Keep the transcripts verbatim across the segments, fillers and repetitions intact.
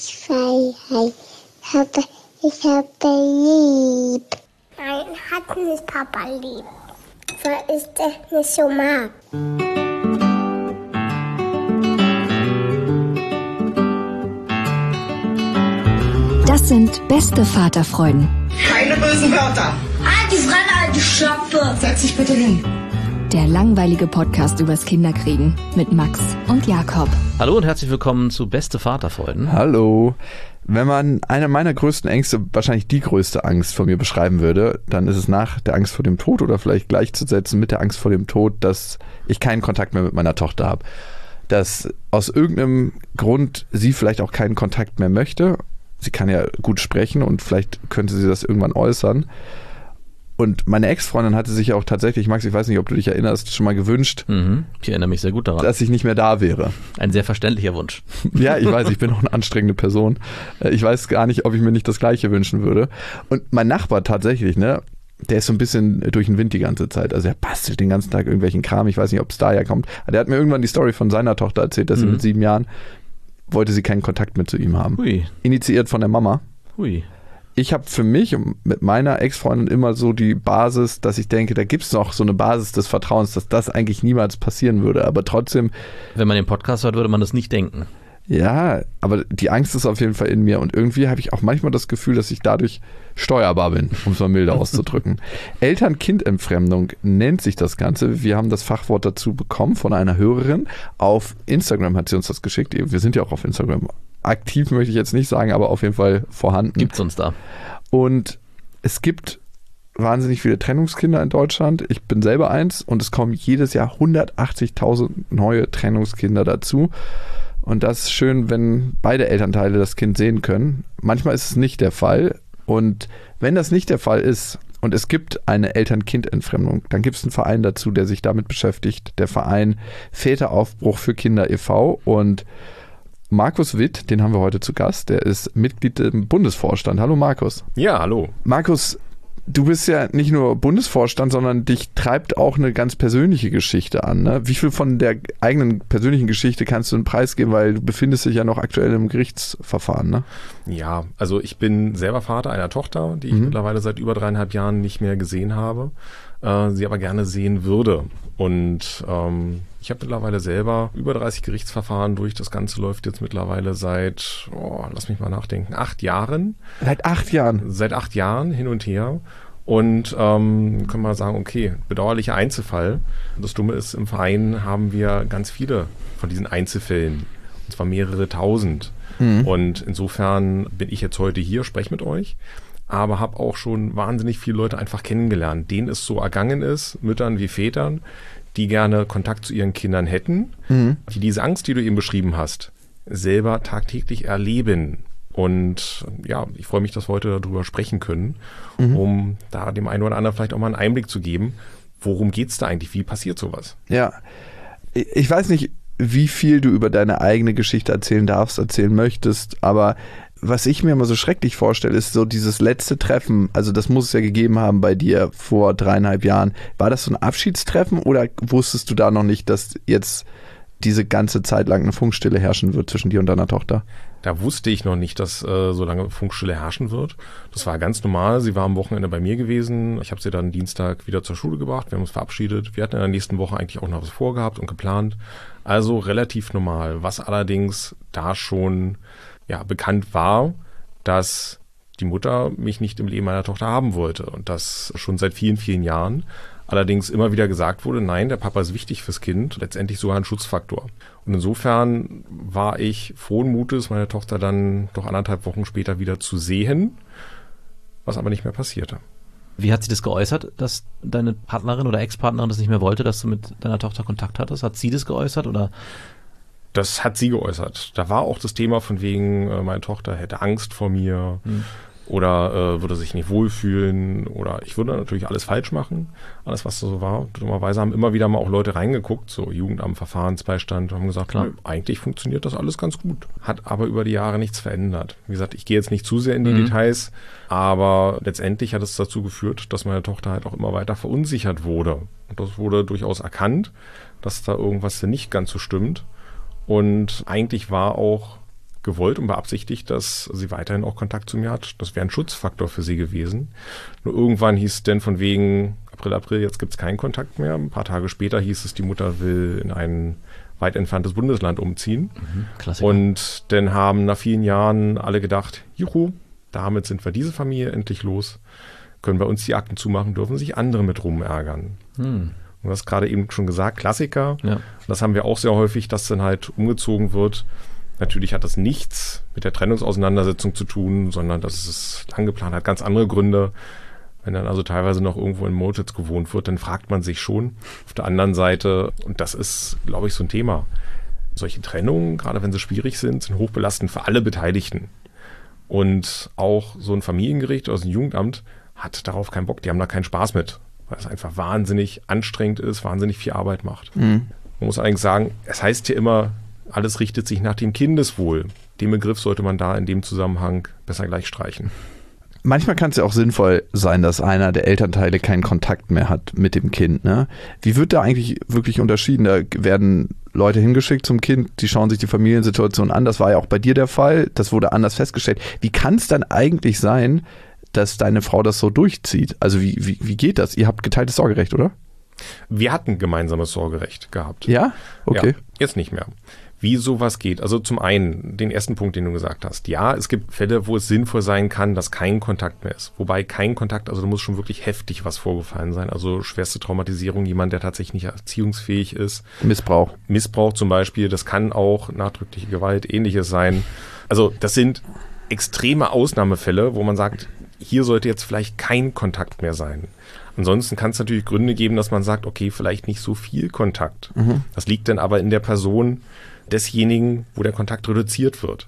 Freiheit. Ich habe, ich habe lieb. Nein, hat nicht Papa lieb. Weil ich das nicht so mag. Das sind beste Vaterfreuden. Keine bösen Wörter. Alte Fremde, alte Schöpfe. Setz dich bitte hin. Der langweilige Podcast übers Kinderkriegen mit Max und Jakob. Hallo und herzlich willkommen zu Beste Vaterfreuden. Hallo. Wenn man eine meiner größten Ängste, wahrscheinlich die größte Angst von mir beschreiben würde, dann ist es nach der Angst vor dem Tod oder vielleicht gleichzusetzen mit der Angst vor dem Tod, dass ich keinen Kontakt mehr mit meiner Tochter habe. Dass aus irgendeinem Grund sie vielleicht auch keinen Kontakt mehr möchte. Sie kann ja gut sprechen und vielleicht könnte sie das irgendwann äußern. Und meine Ex-Freundin hatte sich ja auch tatsächlich, Max, ich weiß nicht, ob du dich erinnerst, schon mal gewünscht, Mhm, ich erinnere mich sehr gut daran. dass ich nicht mehr da wäre. Ein sehr verständlicher Wunsch. Ja, ich weiß, ich bin auch eine anstrengende Person. Ich weiß gar nicht, ob ich mir nicht das Gleiche wünschen würde. Und mein Nachbar tatsächlich, ne, der ist so ein bisschen durch den Wind die ganze Zeit. Also er bastelt den ganzen Tag irgendwelchen Kram. Ich weiß nicht, ob es daher kommt. Aber der hat mir irgendwann die Story von seiner Tochter erzählt, dass Mhm. sie mit sieben Jahren wollte sie keinen Kontakt mehr zu ihm haben. Hui, Initiiert von der Mama. hui. Ich habe für mich und mit meiner Ex-Freundin immer so die Basis, dass ich denke, da gibt es noch so eine Basis des Vertrauens, dass das eigentlich niemals passieren würde. Aber trotzdem, Wenn man den Podcast hört, würde man das nicht denken. ja, aber die Angst ist auf jeden Fall in mir. Und irgendwie habe ich auch manchmal das Gefühl, dass ich dadurch steuerbar bin, um es mal milde auszudrücken. Eltern-Kind-Entfremdung nennt sich das Ganze. Wir haben das Fachwort dazu bekommen von einer Hörerin. Auf Instagram hat sie uns das geschickt. Wir sind ja auch auf Instagram. Aktiv möchte ich jetzt nicht sagen, aber auf jeden Fall vorhanden. Gibt's uns da? Und es gibt wahnsinnig viele Trennungskinder in Deutschland. Ich bin selber eins und es kommen jedes Jahr hundertachtzigtausend neue Trennungskinder dazu. Und das ist schön, wenn beide Elternteile das Kind sehen können. Manchmal ist es nicht der Fall. Und wenn das nicht der Fall ist und es gibt eine Eltern-Kind-Entfremdung, dann gibt es einen Verein dazu, der sich damit beschäftigt. Der Verein Väteraufbruch für Kinder e V Und Markus Witt, den haben wir heute zu Gast, der ist Mitglied im Bundesvorstand. Hallo Markus. Ja, hallo. Markus, du bist ja nicht nur Bundesvorstand, sondern dich treibt auch eine ganz persönliche Geschichte an. Ne? Wie viel von der eigenen persönlichen Geschichte kannst du einen Preis geben, weil du befindest dich ja noch aktuell im Gerichtsverfahren, ne? Ja, also ich bin selber Vater einer Tochter, die ich Mhm. mittlerweile seit über dreieinhalb Jahren nicht mehr gesehen habe, äh, sie aber gerne sehen würde. Und ähm, ich habe mittlerweile selber über dreißig Gerichtsverfahren durch. Das Ganze läuft jetzt mittlerweile seit, oh, lass mich mal nachdenken, acht Jahren. Seit acht Jahren. Seit acht Jahren hin und her. Und ähm, können wir sagen, okay, bedauerlicher Einzelfall. Das Dumme ist, im Verein haben wir ganz viele von diesen Einzelfällen. Und zwar mehrere tausend. Mhm. Und insofern bin ich jetzt heute hier, spreche mit euch. Aber habe auch schon wahnsinnig viele Leute einfach kennengelernt, denen es so ergangen ist, Müttern wie Vätern, die gerne Kontakt zu ihren Kindern hätten, Mhm. die diese Angst, die du eben beschrieben hast, selber tagtäglich erleben. Und ja, ich freue mich, dass wir heute darüber sprechen können, Mhm. um da dem einen oder anderen vielleicht auch mal einen Einblick zu geben, worum geht's da eigentlich, wie passiert sowas? Ja, ich ich weiß nicht, wie viel du über deine eigene Geschichte erzählen darfst, erzählen möchtest, aber was ich mir immer so schrecklich vorstelle, ist so dieses letzte Treffen, also das muss es ja gegeben haben bei dir vor dreieinhalb Jahren. War das so ein Abschiedstreffen oder wusstest du da noch nicht, dass jetzt diese ganze Zeit lang eine Funkstille herrschen wird zwischen dir und deiner Tochter? Da wusste ich noch nicht, dass äh, so lange Funkstille herrschen wird. Das war ganz normal. Sie war am Wochenende bei mir gewesen. Ich habe sie dann Dienstag wieder zur Schule gebracht. Wir haben uns verabschiedet. Wir hatten in der nächsten Woche eigentlich auch noch was vorgehabt und geplant. Also relativ normal. Was allerdings da schon ja bekannt war, dass die Mutter mich nicht im Leben meiner Tochter haben wollte. Und das schon seit vielen, vielen Jahren. Allerdings immer wieder gesagt wurde, nein, der Papa ist wichtig fürs Kind, letztendlich sogar ein Schutzfaktor. Und insofern war ich frohen Mutes, meine Tochter dann doch anderthalb Wochen später wieder zu sehen, was aber nicht mehr passierte. Wie hat sie das geäußert, dass deine Partnerin oder Ex-Partnerin das nicht mehr wollte, dass du mit deiner Tochter Kontakt hattest? Hat sie das geäußert oder? Das hat sie geäußert. Da war auch das Thema von wegen, äh, meine Tochter hätte Angst vor mir. Hm. Oder äh, würde sich nicht wohlfühlen oder ich würde natürlich alles falsch machen, alles was so war. Dummerweise haben immer wieder mal auch Leute reingeguckt, so Jugendamt, Verfahrensbeistand, und haben gesagt, nö, eigentlich funktioniert das alles ganz gut. Hat aber über die Jahre nichts verändert. Wie gesagt, ich gehe jetzt nicht zu sehr in die mhm. Details, aber letztendlich hat es dazu geführt, dass meine Tochter halt auch immer weiter verunsichert wurde. Und das wurde durchaus erkannt, dass da irgendwas nicht ganz so stimmt. Und eigentlich war auch gewollt und beabsichtigt, dass sie weiterhin auch Kontakt zu mir hat. Das wäre ein Schutzfaktor für sie gewesen. Nur irgendwann hieß es denn von wegen April, April, jetzt gibt es keinen Kontakt mehr. Ein paar Tage später hieß es, die Mutter will in ein weit entferntes Bundesland umziehen. Mhm, Klassiker. Und dann haben nach vielen Jahren alle gedacht, juhu, damit sind wir diese Familie endlich los, können bei uns die Akten zumachen, dürfen sich andere mit rumärgern. Hm. Und du hast gerade eben schon gesagt, Klassiker. Ja. Das haben wir auch sehr häufig, dass dann halt umgezogen wird. Natürlich hat das nichts mit der Trennungsauseinandersetzung zu tun, sondern das ist lang geplant, hat ganz andere Gründe. Wenn dann also teilweise noch irgendwo in Motels gewohnt wird, dann fragt man sich schon. Auf der anderen Seite, und das ist, glaube ich, so ein Thema, solche Trennungen, gerade wenn sie schwierig sind, sind hochbelastend für alle Beteiligten. Und auch so ein Familiengericht oder ein Jugendamt hat darauf keinen Bock, die haben da keinen Spaß mit, weil es einfach wahnsinnig anstrengend ist, wahnsinnig viel Arbeit macht. Mhm. Man muss eigentlich sagen, es heißt hier immer, alles richtet sich nach dem Kindeswohl. Den Begriff sollte man da in dem Zusammenhang besser gleich streichen. Manchmal kann es ja auch sinnvoll sein, dass einer der Elternteile keinen Kontakt mehr hat mit dem Kind. Ne? Wie wird da eigentlich wirklich unterschieden? Da werden Leute hingeschickt zum Kind, die schauen sich die Familiensituation an. Das war ja auch bei dir der Fall. Das wurde anders festgestellt. Wie kann es dann eigentlich sein, dass deine Frau das so durchzieht? Also wie, wie, wie geht das? Ihr habt geteiltes Sorgerecht, oder? Wir hatten gemeinsames Sorgerecht gehabt. Ja? Okay. Ja, jetzt nicht mehr. Wie sowas geht. Also zum einen, den ersten Punkt, den du gesagt hast. Ja, es gibt Fälle, wo es sinnvoll sein kann, dass kein Kontakt mehr ist. Wobei kein Kontakt, also da muss schon wirklich heftig was vorgefallen sein. Also schwerste Traumatisierung, jemand, der tatsächlich nicht erziehungsfähig ist. Missbrauch. Missbrauch zum Beispiel, das kann auch nachdrückliche Gewalt, ähnliches sein. Also das sind extreme Ausnahmefälle, wo man sagt, hier sollte jetzt vielleicht kein Kontakt mehr sein. Ansonsten kann es natürlich Gründe geben, dass man sagt, okay, vielleicht nicht so viel Kontakt. Mhm. Das liegt dann aber in der Person desjenigen, wo der Kontakt reduziert wird.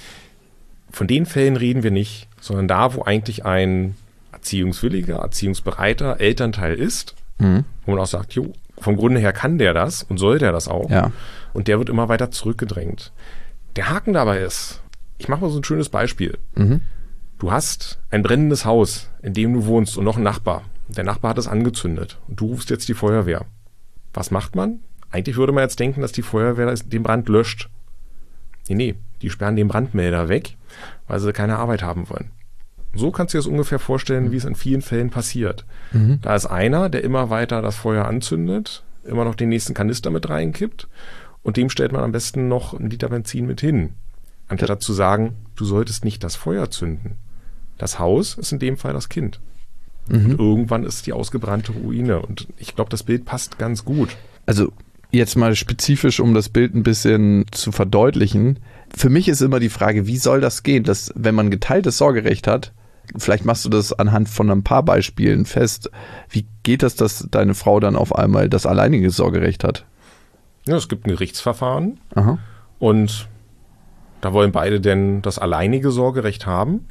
Von den Fällen reden wir nicht, sondern da, wo eigentlich ein erziehungswilliger, erziehungsbereiter Elternteil ist, mhm. wo man auch sagt, jo, vom Grunde her kann der das und soll der das auch. Ja. Und der wird immer weiter zurückgedrängt. Der Haken dabei ist, ich mache mal so ein schönes Beispiel. Mhm. Du hast ein brennendes Haus, in dem du wohnst und noch einen Nachbar. Der Nachbar hat es angezündet und du rufst jetzt die Feuerwehr. Was macht man? Eigentlich würde man jetzt denken, dass die Feuerwehr den Brand löscht. Nee, nee, die sperren den Brandmelder weg, weil sie keine Arbeit haben wollen. So kannst du dir das ungefähr vorstellen, mhm. wie es in vielen Fällen passiert. Mhm. Da ist einer, der immer weiter das Feuer anzündet, immer noch den nächsten Kanister mit reinkippt und dem stellt man am besten noch einen Liter Benzin mit hin. Anstatt zu sagen, du solltest nicht das Feuer zünden. Das Haus ist in dem Fall das Kind. Mhm. Und irgendwann ist die ausgebrannte Ruine. Und ich glaube, das Bild passt ganz gut. Also jetzt mal spezifisch, um das Bild ein bisschen zu verdeutlichen. Für mich ist immer die Frage, wie soll das gehen, dass wenn man geteiltes Sorgerecht hat, vielleicht machst du das anhand von ein paar Beispielen fest, wie geht das, dass deine Frau dann auf einmal das alleinige Sorgerecht hat? Ja, es gibt ein Gerichtsverfahren. Aha. Und da wollen beide denn das alleinige Sorgerecht haben.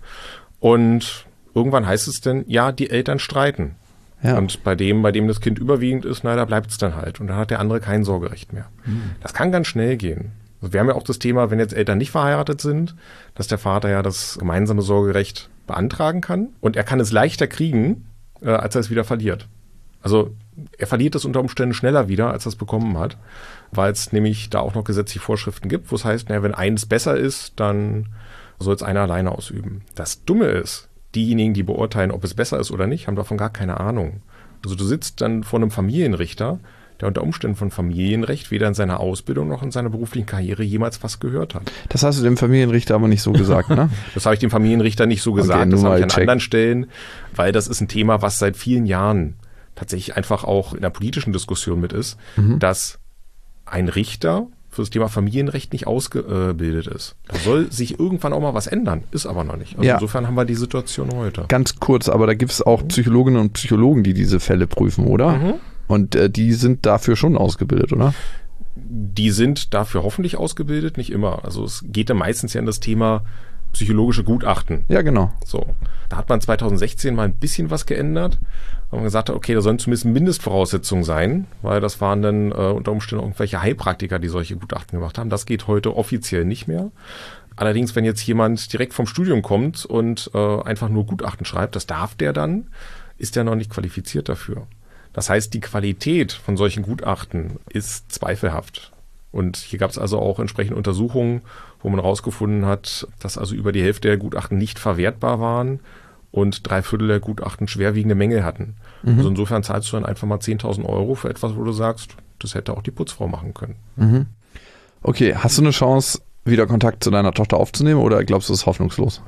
Und irgendwann heißt es denn, ja, die Eltern streiten. Ja. Und bei dem, bei dem das Kind überwiegend ist, na, da bleibt es dann halt. Und dann hat der andere kein Sorgerecht mehr. Mhm. Das kann ganz schnell gehen. Also wir haben ja auch das Thema, wenn jetzt Eltern nicht verheiratet sind, dass der Vater ja das gemeinsame Sorgerecht beantragen kann. Und er kann es leichter kriegen, äh, als er es wieder verliert. Also er verliert es unter Umständen schneller wieder, als er es bekommen hat. Weil es nämlich da auch noch gesetzliche Vorschriften gibt, wo es heißt, naja, wenn eins besser ist, dann soll es einer alleine ausüben. Das Dumme ist, diejenigen, die beurteilen, ob es besser ist oder nicht, haben davon gar keine Ahnung. Also du sitzt dann vor einem Familienrichter, der unter Umständen von Familienrecht weder in seiner Ausbildung noch in seiner beruflichen Karriere jemals was gehört hat. Das hast du dem Familienrichter aber nicht so gesagt, ne? Das habe ich dem Familienrichter nicht so gesagt, okay, das habe ich an check. anderen Stellen, weil das ist ein Thema, was seit vielen Jahren tatsächlich einfach auch in der politischen Diskussion mit ist, mhm. dass ein Richter für das Thema Familienrecht nicht ausgebildet ist. Da soll sich irgendwann auch mal was ändern, ist aber noch nicht. Also ja. Insofern haben wir die Situation heute. Ganz kurz, aber da gibt es auch Psychologinnen und Psychologen, die diese Fälle prüfen, oder? Mhm. Und äh, die sind dafür schon ausgebildet, oder? Die sind dafür hoffentlich ausgebildet, nicht immer. Also es geht dann meistens ja in das Thema psychologische Gutachten. Ja, genau. So, da hat man zwanzig sechzehn mal ein bisschen was geändert. Da haben wir gesagt, okay, da sollen zumindest Mindestvoraussetzungen sein, weil das waren dann äh, unter Umständen irgendwelche Heilpraktiker, die solche Gutachten gemacht haben. Das geht heute offiziell nicht mehr. Allerdings, wenn jetzt jemand direkt vom Studium kommt und äh, einfach nur Gutachten schreibt, das darf der dann, ist der noch nicht qualifiziert dafür. Das heißt, die Qualität von solchen Gutachten ist zweifelhaft. Und hier gab es also auch entsprechende Untersuchungen, wo wo man rausgefunden hat, dass also über die Hälfte der Gutachten nicht verwertbar waren und drei Viertel der Gutachten schwerwiegende Mängel hatten. Mhm. Also insofern zahlst du dann einfach mal zehntausend Euro für etwas, wo du sagst, das hätte auch die Putzfrau machen können. Mhm. Okay, hast du eine Chance, wieder Kontakt zu deiner Tochter aufzunehmen oder glaubst du, es ist hoffnungslos?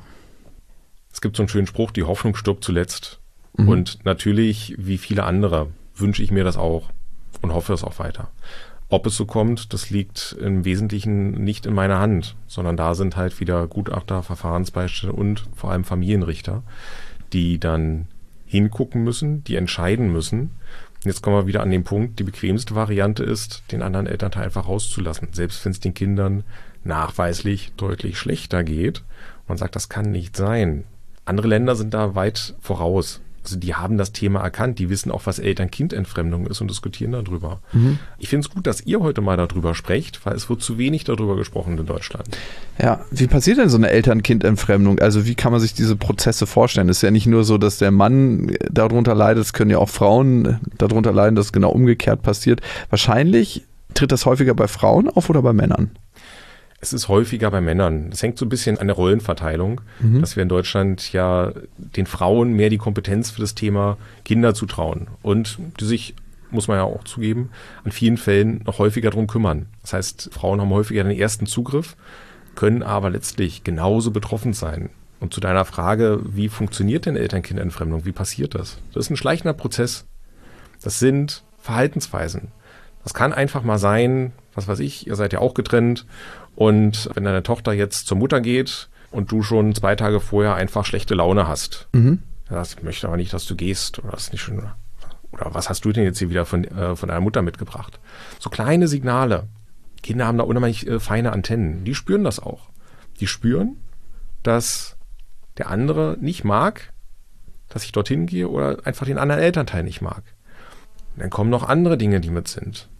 Es gibt so einen schönen Spruch, die Hoffnung stirbt zuletzt. Mhm. Und natürlich, wie viele andere, wünsche ich mir das auch und hoffe es auch weiter. Ob es so kommt, das liegt im Wesentlichen nicht in meiner Hand, sondern da sind halt wieder Gutachter, Verfahrensbeiständer und vor allem Familienrichter, die dann hingucken müssen, die entscheiden müssen. Und jetzt kommen wir wieder an den Punkt, die bequemste Variante ist, den anderen Elternteil einfach rauszulassen, selbst wenn es den Kindern nachweislich deutlich schlechter geht. Man sagt, das kann nicht sein. Andere Länder sind da weit voraus. Also die haben das Thema erkannt, die wissen auch, was Eltern-Kind-Entfremdung ist und diskutieren darüber. Mhm. Ich finde es gut, dass ihr heute mal darüber sprecht, weil es wird zu wenig darüber gesprochen in Deutschland. Ja, wie passiert denn so eine Eltern-Kind-Entfremdung? Also wie kann man sich diese Prozesse vorstellen? Es ist ja nicht nur so, dass der Mann darunter leidet, es können ja auch Frauen darunter leiden, dass genau umgekehrt passiert. Wahrscheinlich tritt das häufiger bei Frauen auf oder bei Männern? Es ist häufiger bei Männern. Das hängt so ein bisschen an der Rollenverteilung, mhm. dass wir in Deutschland ja den Frauen mehr die Kompetenz für das Thema Kinder zutrauen und die sich, muss man ja auch zugeben, an vielen Fällen noch häufiger darum kümmern. Das heißt, Frauen haben häufiger den ersten Zugriff, können aber letztlich genauso betroffen sein. Und zu deiner Frage, wie funktioniert denn Eltern-Kind-Entfremdung? Wie passiert das? Das ist ein schleichender Prozess. Das sind Verhaltensweisen. Das kann einfach mal sein, was weiß ich, ihr seid ja auch getrennt. Und wenn deine Tochter jetzt zur Mutter geht und du schon zwei Tage vorher einfach schlechte Laune hast, mhm. das ich möchte aber nicht, dass du gehst oder das ist nicht schön, oder was hast du denn jetzt hier wieder von, äh, von deiner Mutter mitgebracht? So kleine Signale. Kinder haben da unheimlich äh, feine Antennen. Die spüren das auch. Die spüren, dass der andere nicht mag, dass ich dorthin gehe oder einfach den anderen Elternteil nicht mag. Und dann kommen noch andere Dinge, die mit sind.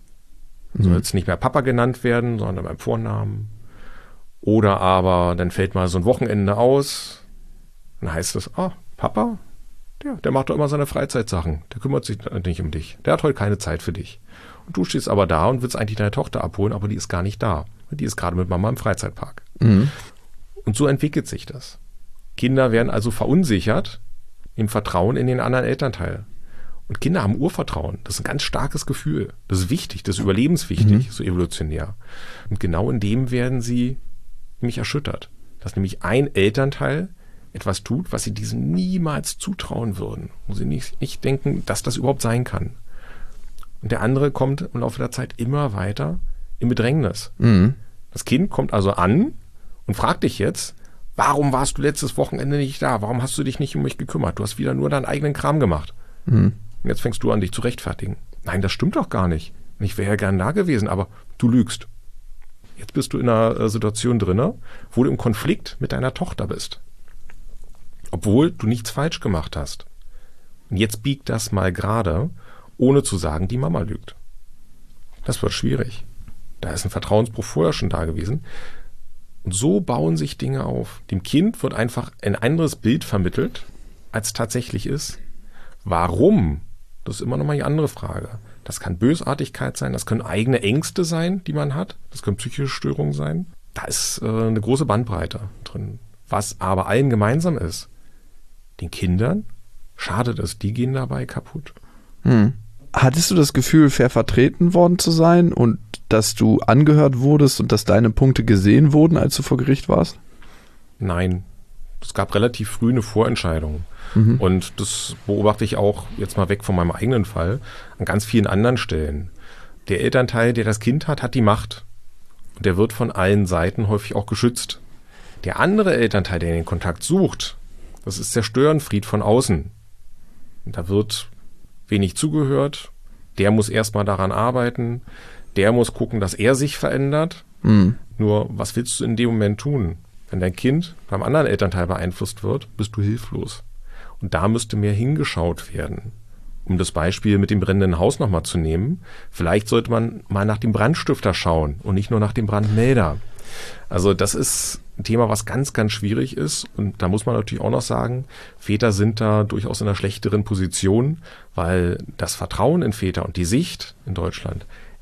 Soll jetzt nicht mehr Papa genannt werden, sondern beim Vornamen. Oder aber dann fällt mal so ein Wochenende aus. Dann heißt es, ah, Papa, der, der macht doch immer seine Freizeitsachen. Der kümmert sich nicht um dich. Der hat heute keine Zeit für dich. Und du stehst aber da und willst eigentlich deine Tochter abholen, aber die ist gar nicht da. Die ist gerade mit Mama im Freizeitpark. Mhm. Und so entwickelt sich das. Kinder werden also verunsichert im Vertrauen in den anderen Elternteil. Und Kinder haben Urvertrauen. Das ist ein ganz starkes Gefühl. Das ist wichtig, das ist überlebenswichtig, mhm. so evolutionär. Und genau in dem werden sie nämlich erschüttert. Dass nämlich ein Elternteil etwas tut, was sie diesem niemals zutrauen würden. Wo sie nicht, nicht denken, dass das überhaupt sein kann. Und der andere kommt im Laufe der Zeit immer weiter in Bedrängnis. Mhm. Das Kind kommt also an und fragt dich jetzt, warum warst du letztes Wochenende nicht da? Warum hast du dich nicht um mich gekümmert? Du hast wieder nur deinen eigenen Kram gemacht. Mhm. Und jetzt fängst du an, dich zu rechtfertigen. Nein, das stimmt doch gar nicht. Ich wäre ja gern da gewesen, aber du lügst. Jetzt bist du in einer Situation drin, wo du im Konflikt mit deiner Tochter bist. Obwohl du nichts falsch gemacht hast. Und jetzt biegt das mal gerade, ohne zu sagen, die Mama lügt. Das wird schwierig. Da ist ein Vertrauensbruch vorher schon da gewesen. Und so bauen sich Dinge auf. Dem Kind wird einfach ein anderes Bild vermittelt, als tatsächlich ist. Warum? Das ist immer noch mal die andere Frage. Das kann Bösartigkeit sein, das können eigene Ängste sein, die man hat. Das können psychische Störungen sein. Da ist äh, eine große Bandbreite drin. Was aber allen gemeinsam ist, den Kindern schadet es, die gehen dabei kaputt. Hm. Hattest du das Gefühl, fair vertreten worden zu sein und dass du angehört wurdest und dass deine Punkte gesehen wurden, als du vor Gericht warst? Nein. Es gab relativ früh eine Vorentscheidung. Mhm. Und das beobachte ich auch jetzt mal weg von meinem eigenen Fall an ganz vielen anderen Stellen. Der Elternteil, der das Kind hat, hat die Macht. Und der wird von allen Seiten häufig auch geschützt. Der andere Elternteil, der den Kontakt sucht, das ist der Störenfried von außen. Und da wird wenig zugehört. Der muss erstmal daran arbeiten. Der muss gucken, dass er sich verändert. Mhm. Nur, was willst du in dem Moment tun? Wenn dein Kind beim anderen Elternteil beeinflusst wird, bist du hilflos. Und da müsste mehr hingeschaut werden. Um das Beispiel mit dem brennenden Haus nochmal zu nehmen, vielleicht sollte man mal nach dem Brandstifter schauen und nicht nur nach dem Brandmelder. Also das ist ein Thema, was ganz, ganz schwierig ist. Und da muss man natürlich auch noch sagen, Väter sind da durchaus in einer schlechteren Position, weil das Vertrauen in Väter und die Sicht in Deutschland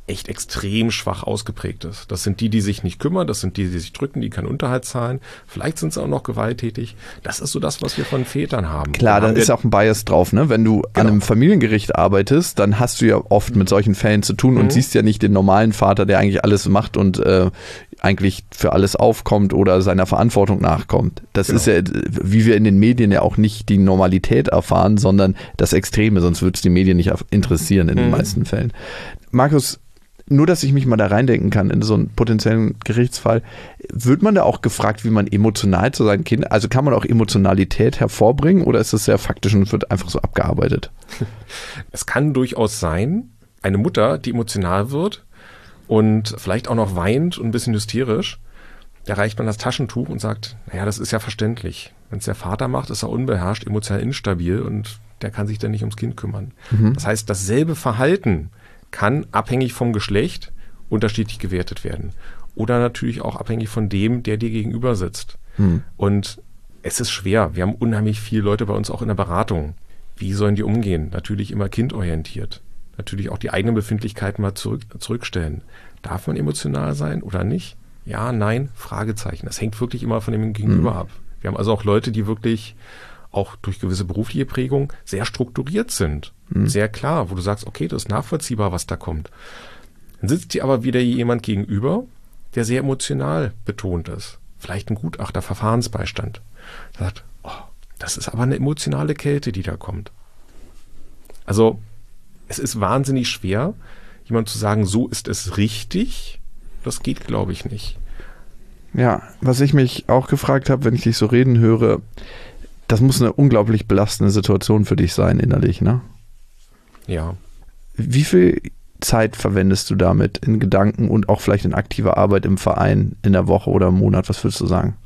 echt extrem schwach ausgeprägt ist. Das sind die, die sich nicht kümmern, das sind die, die sich drücken, die keinen Unterhalt zahlen. Vielleicht sind sie auch noch gewalttätig. Das ist so das, was wir von Vätern haben. Klar, da ist auch ein Bias drauf, ne? Wenn du genau. an einem Familiengericht arbeitest, dann hast du ja oft mit solchen Fällen zu tun und mhm. siehst ja nicht den normalen Vater, der eigentlich alles macht und äh, eigentlich für alles aufkommt oder seiner Verantwortung nachkommt. Das genau. ist ja, wie wir in den Medien ja auch nicht die Normalität erfahren, sondern das Extreme, sonst würde es die Medien nicht interessieren in mhm. den meisten Fällen. Markus, nur, dass ich mich mal da reindenken kann in so einen potenziellen Gerichtsfall, wird man da auch gefragt, wie man emotional zu seinen Kindern, also kann man auch Emotionalität hervorbringen oder ist das sehr faktisch und wird einfach so abgearbeitet? Es kann durchaus sein, eine Mutter, die emotional wird und vielleicht auch noch weint und ein bisschen hysterisch, da reicht man das Taschentuch und sagt, naja, das ist ja verständlich. Wenn es der Vater macht, ist er unbeherrscht, emotional instabil und der kann sich dann nicht ums Kind kümmern. Mhm. Das heißt, dasselbe Verhalten kann abhängig vom Geschlecht unterschiedlich gewertet werden. Oder natürlich auch abhängig von dem, der dir gegenüber sitzt. Hm. Und es ist schwer. Wir haben unheimlich viele Leute bei uns auch in der Beratung. Wie sollen die umgehen? Natürlich immer kindorientiert. Natürlich auch die eigenen Befindlichkeiten mal zurück, zurückstellen. Darf man emotional sein oder nicht? Ja, nein, Fragezeichen. Das hängt wirklich immer von dem Gegenüber hm. ab. Wir haben also auch Leute, die wirklich auch durch gewisse berufliche Prägung sehr strukturiert sind. Mhm. Sehr klar, wo du sagst, okay, das ist nachvollziehbar, was da kommt. Dann sitzt dir aber wieder jemand gegenüber, der sehr emotional betont ist. Vielleicht ein Gutachter, Verfahrensbeistand. Der sagt, oh, das ist aber eine emotionale Kälte, die da kommt. Also es ist wahnsinnig schwer, jemand zu sagen, so ist es richtig. Das geht, glaube ich, nicht. Ja, was ich mich auch gefragt habe, wenn ich dich so reden höre, das muss eine unglaublich belastende Situation für dich sein innerlich, ne? Ja. Wie viel Zeit verwendest du damit in Gedanken und auch vielleicht in aktiver Arbeit im Verein in der Woche oder im Monat? Was würdest du sagen?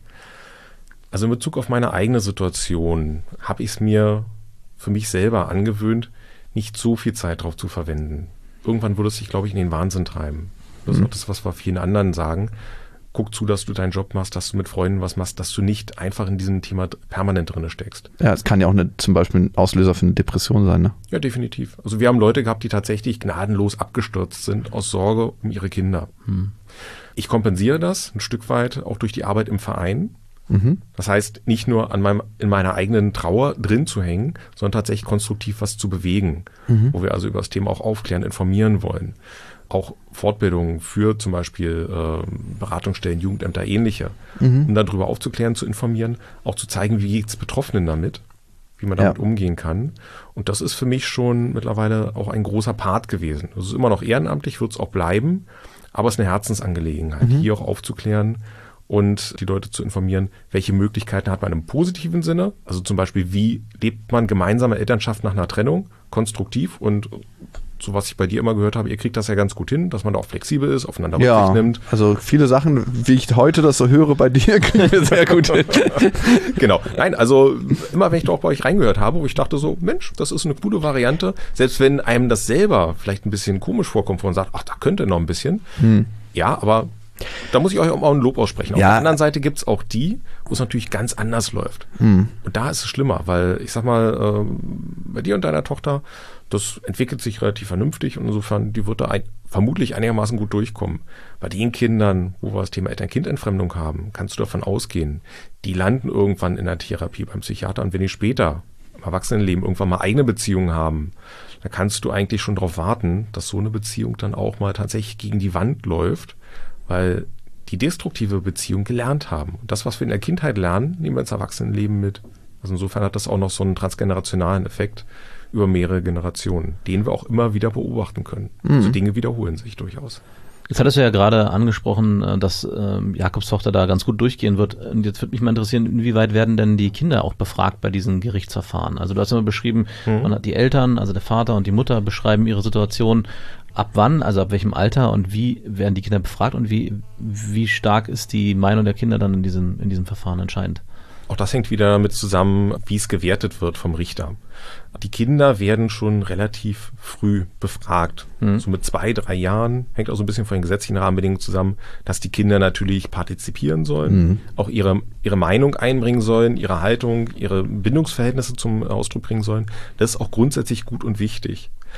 Also in Bezug auf meine eigene Situation habe ich es mir für mich selber angewöhnt, nicht so viel Zeit drauf zu verwenden. Irgendwann würde es sich, glaube ich, in den Wahnsinn treiben. Das ist mhm. auch das, was wir vielen anderen sagen. Guck zu, dass du deinen Job machst, dass du mit Freunden was machst, dass du nicht einfach in diesem Thema permanent drin steckst. Ja, es kann ja auch eine, zum Beispiel ein Auslöser für eine Depression sein, ne? Ja, definitiv. Also wir haben Leute gehabt, die tatsächlich gnadenlos abgestürzt sind aus Sorge um ihre Kinder. Hm. Ich kompensiere das ein Stück weit auch durch die Arbeit im Verein. Mhm. Das heißt, nicht nur an meinem, in meiner eigenen Trauer drin zu hängen, sondern tatsächlich konstruktiv was zu bewegen, mhm. wo wir also über das Thema auch aufklären, informieren wollen. Auch Fortbildungen für zum Beispiel äh, Beratungsstellen, Jugendämter, ähnliche, mhm. um dann darüber aufzuklären, zu informieren, auch zu zeigen, wie geht es Betroffenen damit, wie man damit ja. umgehen kann. Und das ist für mich schon mittlerweile auch ein großer Part gewesen. Das ist immer noch ehrenamtlich, wird es auch bleiben, aber es ist eine Herzensangelegenheit, mhm. hier auch aufzuklären und die Leute zu informieren, welche Möglichkeiten hat man im positiven Sinne, also zum Beispiel, wie lebt man gemeinsame Elternschaft nach einer Trennung, konstruktiv und so was ich bei dir immer gehört habe, ihr kriegt das ja ganz gut hin, dass man da auch flexibel ist, aufeinander Rücksicht ja, nimmt. Also viele Sachen, wie ich heute das so höre bei dir, kriegen wir sehr gut hin. Genau. Nein, also immer wenn ich da auch bei euch reingehört habe, wo ich dachte so, Mensch, das ist eine coole Variante, selbst wenn einem das selber vielleicht ein bisschen komisch vorkommt, wo man sagt, ach, da könnte noch ein bisschen. Hm. Ja, aber da muss ich euch auch mal ein Lob aussprechen. Auf ja. der anderen Seite gibt es auch die, wo es natürlich ganz anders läuft. Hm. Und da ist es schlimmer, weil ich sag mal, äh, bei dir und deiner Tochter, das entwickelt sich relativ vernünftig und insofern, die wird da ein, vermutlich einigermaßen gut durchkommen. Bei den Kindern, wo wir das Thema Eltern-Kind-Entfremdung haben, kannst du davon ausgehen, die landen irgendwann in der Therapie beim Psychiater und wenn die später im Erwachsenenleben irgendwann mal eigene Beziehungen haben, da kannst du eigentlich schon darauf warten, dass so eine Beziehung dann auch mal tatsächlich gegen die Wand läuft, weil die destruktive Beziehung gelernt haben. Und das, was wir in der Kindheit lernen, nehmen wir ins Erwachsenenleben mit. Also insofern hat das auch noch so einen transgenerationalen Effekt über mehrere Generationen, den wir auch immer wieder beobachten können. Mhm. Also Dinge wiederholen sich durchaus. Jetzt hattest du ja gerade angesprochen, dass ähm, Jakobs Tochter da ganz gut durchgehen wird. Und jetzt würde mich mal interessieren, inwieweit werden denn die Kinder auch befragt bei diesen Gerichtsverfahren? Also du hast immer beschrieben, mhm. man hat die Eltern, also der Vater und die Mutter beschreiben ihre Situation. Ab wann, also ab welchem Alter und wie werden die Kinder befragt und wie, wie stark ist die Meinung der Kinder dann in diesem, in diesem Verfahren entscheidend? Auch das hängt wieder damit zusammen, wie es gewertet wird vom Richter. Die Kinder werden schon relativ früh befragt. Mhm. So mit zwei, drei Jahren, hängt auch so ein bisschen von den gesetzlichen Rahmenbedingungen zusammen, dass die Kinder natürlich partizipieren sollen, mhm. auch ihre, ihre Meinung einbringen sollen, ihre Haltung, ihre Bindungsverhältnisse zum Ausdruck bringen sollen. Das ist auch grundsätzlich gut und wichtig.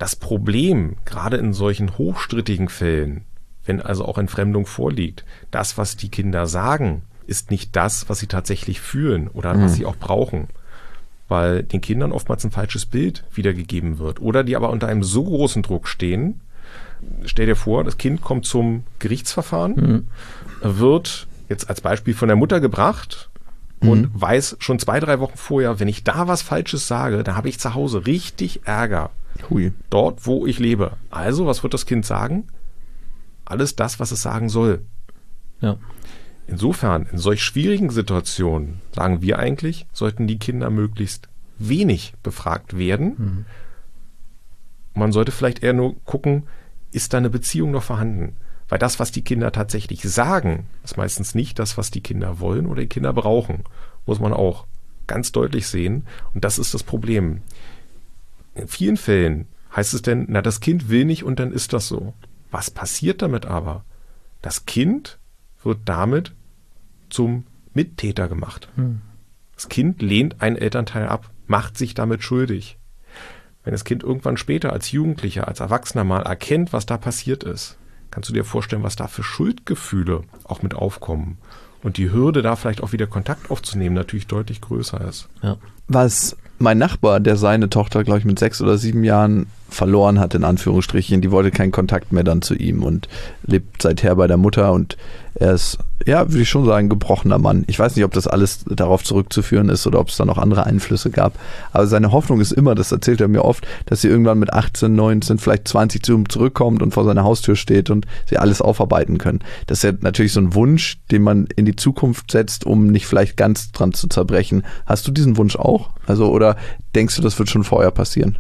Das Problem, gerade in solchen hochstrittigen Fällen, wenn also auch Entfremdung vorliegt, das, was die Kinder sagen, ist nicht das, was sie tatsächlich fühlen oder mhm. was sie auch brauchen. Weil den Kindern oftmals ein falsches Bild wiedergegeben wird. Oder die aber unter einem so großen Druck stehen. Stell dir vor, das Kind kommt zum Gerichtsverfahren, mhm. wird jetzt als Beispiel von der Mutter gebracht mhm. und weiß schon zwei, drei Wochen vorher, wenn ich da was Falsches sage, dann habe ich zu Hause richtig Ärger. Hui. Dort, wo ich lebe. Also, was wird das Kind sagen? Alles das, was es sagen soll. Ja. Insofern, in solch schwierigen Situationen, sagen wir eigentlich, sollten die Kinder möglichst wenig befragt werden. Mhm. Man sollte vielleicht eher nur gucken, ist da eine Beziehung noch vorhanden? Weil das, was die Kinder tatsächlich sagen, ist meistens nicht das, was die Kinder wollen oder die Kinder brauchen. Muss man auch ganz deutlich sehen. Und das ist das Problem. In vielen Fällen heißt es denn, na, das Kind will nicht und dann ist das so. Was passiert damit aber? Das Kind wird damit zum Mittäter gemacht. Hm. Das Kind lehnt einen Elternteil ab, macht sich damit schuldig. Wenn das Kind irgendwann später als Jugendlicher, als Erwachsener mal erkennt, was da passiert ist, kannst du dir vorstellen, was da für Schuldgefühle auch mit aufkommen. Und die Hürde, da vielleicht auch wieder Kontakt aufzunehmen, natürlich deutlich größer ist. Ja. Was mein Nachbar, der seine Tochter, glaube ich, mit sechs oder sieben Jahren verloren hat, in Anführungsstrichen, die wollte keinen Kontakt mehr dann zu ihm und lebt seither bei der Mutter und er ist, ja, würde ich schon sagen, gebrochener Mann. Ich weiß nicht, ob das alles darauf zurückzuführen ist oder ob es da noch andere Einflüsse gab, aber seine Hoffnung ist immer, das erzählt er mir oft, dass sie irgendwann mit achtzehn, neunzehn, vielleicht zwanzig zu ihm zurückkommt und vor seiner Haustür steht und sie alles aufarbeiten können. Das ist ja natürlich so ein Wunsch, den man in die Zukunft setzt, um nicht vielleicht ganz dran zu zerbrechen. Hast du diesen Wunsch auch? Also, oder denkst du, das wird schon vorher passieren?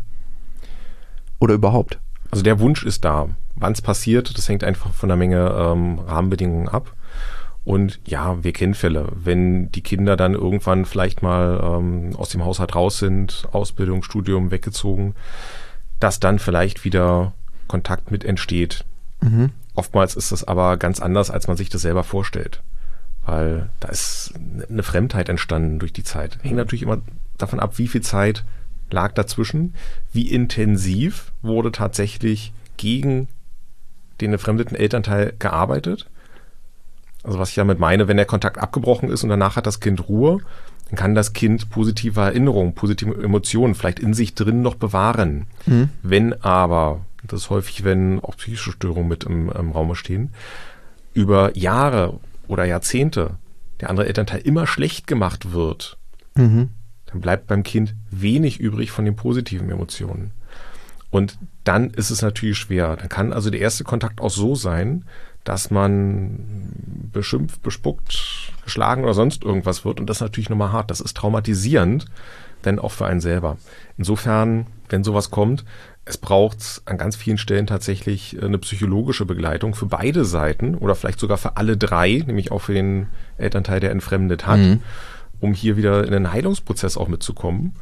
Oder überhaupt? Also der Wunsch ist da. Wann es passiert, das hängt einfach von der Menge ähm, Rahmenbedingungen ab. Und ja, wir kennen Fälle, wenn die Kinder dann irgendwann vielleicht mal ähm, aus dem Haushalt raus sind, Ausbildung, Studium weggezogen, dass dann vielleicht wieder Kontakt mit entsteht. Mhm. Oftmals ist das aber ganz anders, als man sich das selber vorstellt. Weil da ist eine Fremdheit entstanden durch die Zeit. Hängt natürlich immer davon ab, wie viel Zeit lag dazwischen, wie intensiv wurde tatsächlich gegen den entfremdeten Elternteil gearbeitet. Also was ich damit meine, wenn der Kontakt abgebrochen ist und danach hat das Kind Ruhe, dann kann das Kind positive Erinnerungen, positive Emotionen vielleicht in sich drin noch bewahren. Mhm. Wenn aber, das ist häufig, wenn auch psychische Störungen mit im, im Raum stehen, über Jahre oder Jahrzehnte der andere Elternteil immer schlecht gemacht wird, mhm. dann bleibt beim Kind wenig übrig von den positiven Emotionen. Und dann ist es natürlich schwer. Dann kann also der erste Kontakt auch so sein, dass man beschimpft, bespuckt, geschlagen oder sonst irgendwas wird. Und das ist natürlich nochmal hart. Das ist traumatisierend, denn auch für einen selber. Insofern, wenn sowas kommt, es braucht an ganz vielen Stellen tatsächlich eine psychologische Begleitung für beide Seiten oder vielleicht sogar für alle drei, nämlich auch für den Elternteil, der entfremdet hat, mhm. um hier wieder in einen Heilungsprozess auch mitzukommen,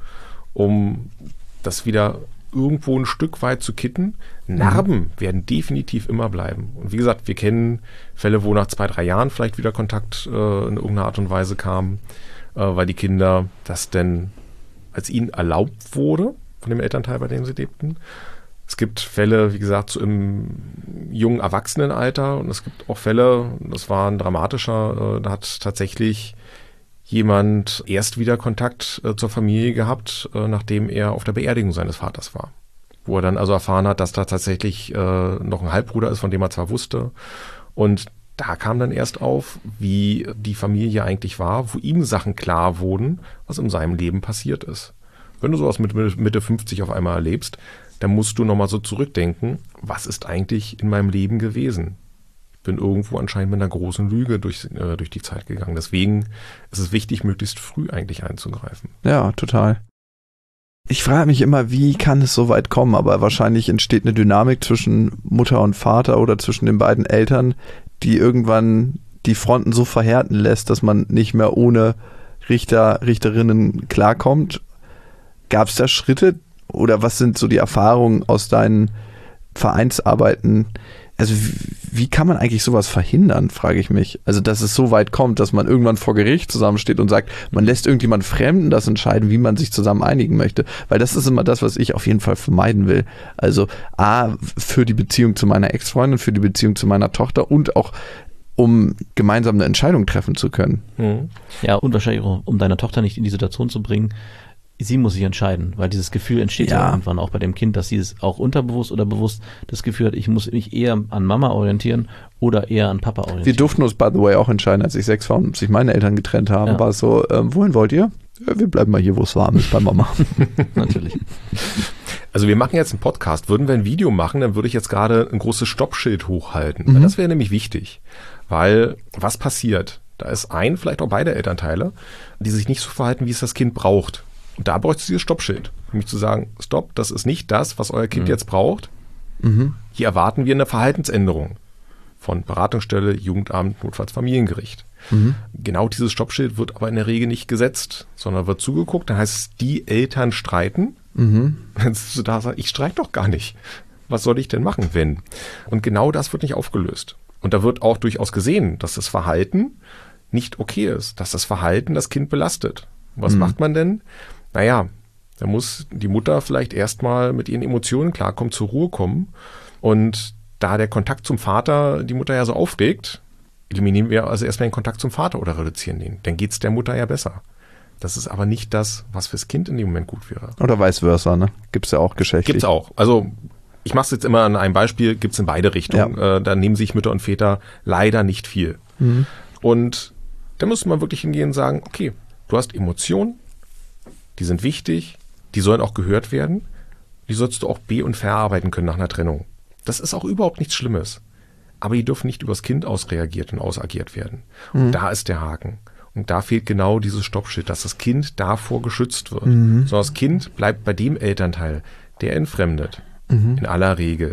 um das wieder irgendwo ein Stück weit zu kitten. Narben mhm. werden definitiv immer bleiben. Und wie gesagt, wir kennen Fälle, wo nach zwei, drei Jahren vielleicht wieder Kontakt äh, in irgendeiner Art und Weise kam, äh, weil die Kinder das denn als ihnen erlaubt wurde von dem Elternteil, bei dem sie lebten. Es gibt Fälle, wie gesagt, so im jungen Erwachsenenalter und es gibt auch Fälle, das war ein dramatischer, äh, da hat tatsächlich jemand erst wieder Kontakt äh, zur Familie gehabt, äh, nachdem er auf der Beerdigung seines Vaters war. Wo er dann also erfahren hat, dass da tatsächlich äh, noch ein Halbbruder ist, von dem er zwar wusste. Und da kam dann erst auf, wie die Familie eigentlich war, wo ihm Sachen klar wurden, was in seinem Leben passiert ist. Wenn du sowas mit Mitte fünfzig auf einmal erlebst, dann musst du nochmal so zurückdenken, was ist eigentlich in meinem Leben gewesen? Bin irgendwo anscheinend mit einer großen Lüge durch, äh, durch die Zeit gegangen. Deswegen ist es wichtig, möglichst früh eigentlich einzugreifen. Ja, total. Ich frage mich immer, wie kann es so weit kommen? Aber wahrscheinlich entsteht eine Dynamik zwischen Mutter und Vater oder zwischen den beiden Eltern, die irgendwann die Fronten so verhärten lässt, dass man nicht mehr ohne Richter, Richterinnen klarkommt. Gab es da Schritte oder was sind so die Erfahrungen aus deinen Vereinsarbeiten? also wie, wie kann man eigentlich sowas verhindern, frage ich mich. Also dass es so weit kommt, dass man irgendwann vor Gericht zusammensteht und sagt, man lässt irgendjemand Fremden das entscheiden, wie man sich zusammen einigen möchte. Weil das ist immer das, was ich auf jeden Fall vermeiden will. Also A, für die Beziehung zu meiner Ex-Freundin, für die Beziehung zu meiner Tochter und auch um gemeinsam eine Entscheidung treffen zu können. Mhm. Ja, und wahrscheinlich auch, um deine Tochter nicht in die Situation zu bringen, sie muss sich entscheiden, weil dieses Gefühl entsteht ja. ja irgendwann auch bei dem Kind, dass sie es auch unterbewusst oder bewusst das Gefühl hat, ich muss mich eher an Mama orientieren oder eher an Papa orientieren. Wir durften uns, by the way, auch entscheiden, als ich sechs war und sich meine Eltern getrennt haben, ja. war es so, ähm, wohin wollt ihr? Ja, wir bleiben mal hier, wo es warm ist, bei Mama. Natürlich. Also wir machen jetzt einen Podcast. Würden wir ein Video machen, dann würde ich jetzt gerade ein großes Stoppschild hochhalten. Mhm. Das wäre nämlich wichtig, weil was passiert? Da ist ein, vielleicht auch beide Elternteile, die sich nicht so verhalten, wie es das Kind braucht. Und da bräuchte es dieses Stoppschild, nämlich zu sagen, stopp, das ist nicht das, was euer Kind mhm. jetzt braucht. Mhm. Hier erwarten wir eine Verhaltensänderung von Beratungsstelle, Jugendamt, notfalls Familiengericht. Mhm. Genau dieses Stoppschild wird aber in der Regel nicht gesetzt, sondern wird zugeguckt, dann heißt es, die Eltern streiten. Mhm. Dann sitzt du da und sagst, ich streite doch gar nicht. Was soll ich denn machen, wenn? Und genau das wird nicht aufgelöst. Und da wird auch durchaus gesehen, dass das Verhalten nicht okay ist, dass das Verhalten das Kind belastet. Was Mhm. macht man denn? Naja, da muss die Mutter vielleicht erstmal mit ihren Emotionen klarkommen, zur Ruhe kommen. Und da der Kontakt zum Vater die Mutter ja so aufregt, eliminieren wir also erstmal den Kontakt zum Vater oder reduzieren den. Dann geht es der Mutter ja besser. Das ist aber nicht das, was fürs Kind in dem Moment gut wäre. Oder vice versa, ne? Gibt's ja auch geschlechtlich. Gibt's auch. Also ich mache es jetzt immer an einem Beispiel, gibt's in beide Richtungen. Ja. Äh, da nehmen sich Mütter und Väter leider nicht viel. Mhm. Und da muss man wirklich hingehen und sagen, okay, du hast Emotionen, die sind wichtig, die sollen auch gehört werden, die sollst du auch be- und verarbeiten können nach einer Trennung. Das ist auch überhaupt nichts Schlimmes. Aber die dürfen nicht übers Kind ausreagiert und ausagiert werden. Mhm. Und da ist der Haken. Und da fehlt genau dieses Stoppschild, dass das Kind davor geschützt wird. Mhm. Sondern das Kind bleibt bei dem Elternteil, der entfremdet. Mhm. In aller Regel.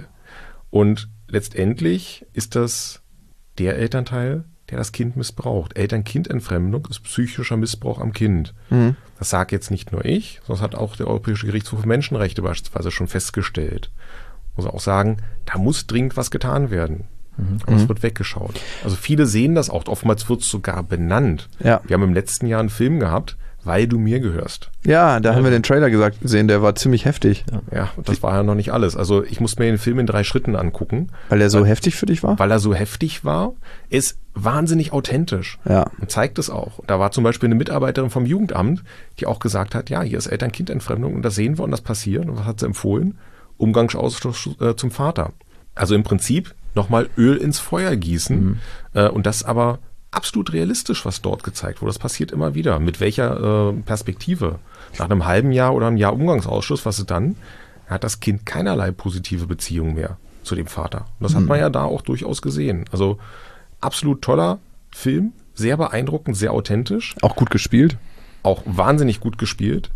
Und letztendlich ist das der Elternteil, der das Kind missbraucht. Eltern-Kind-Entfremdung ist psychischer Missbrauch am Kind. Mhm. Das sagt jetzt nicht nur ich, sondern das hat auch der Europäische Gerichtshof für Menschenrechte beispielsweise schon festgestellt. Muss auch sagen, da muss dringend was getan werden. Mhm. Aber es wird weggeschaut. Also viele sehen das auch. Oftmals wird es sogar benannt. Ja. Wir haben im letzten Jahr einen Film gehabt, Weil du mir gehörst. Ja, da haben wir den Trailer gesagt, gesehen, der war ziemlich heftig. Ja, ja, das war ja noch nicht alles. Also ich musste mir den Film in drei Schritten angucken. Weil er so weil, heftig für dich war? Weil er so heftig war. Er ist wahnsinnig authentisch. Ja. Und zeigt es auch. Da war zum Beispiel eine Mitarbeiterin vom Jugendamt, die auch gesagt hat, ja, hier ist Eltern-Kind-Entfremdung und das sehen wir und das passiert. Und was hat sie empfohlen? Umgangsausschluss äh, zum Vater. Also im Prinzip nochmal Öl ins Feuer gießen. Mhm. Äh, und das aber absolut realistisch, was dort gezeigt wurde. Das passiert immer wieder. Mit welcher äh, Perspektive? Nach einem halben Jahr oder einem Jahr Umgangsausschuss, was ist dann? Hat das Kind keinerlei positive Beziehung mehr zu dem Vater. Und das mhm. hat man ja da auch durchaus gesehen. Also absolut toller Film, sehr beeindruckend, sehr authentisch. Auch gut gespielt. Auch wahnsinnig gut gespielt.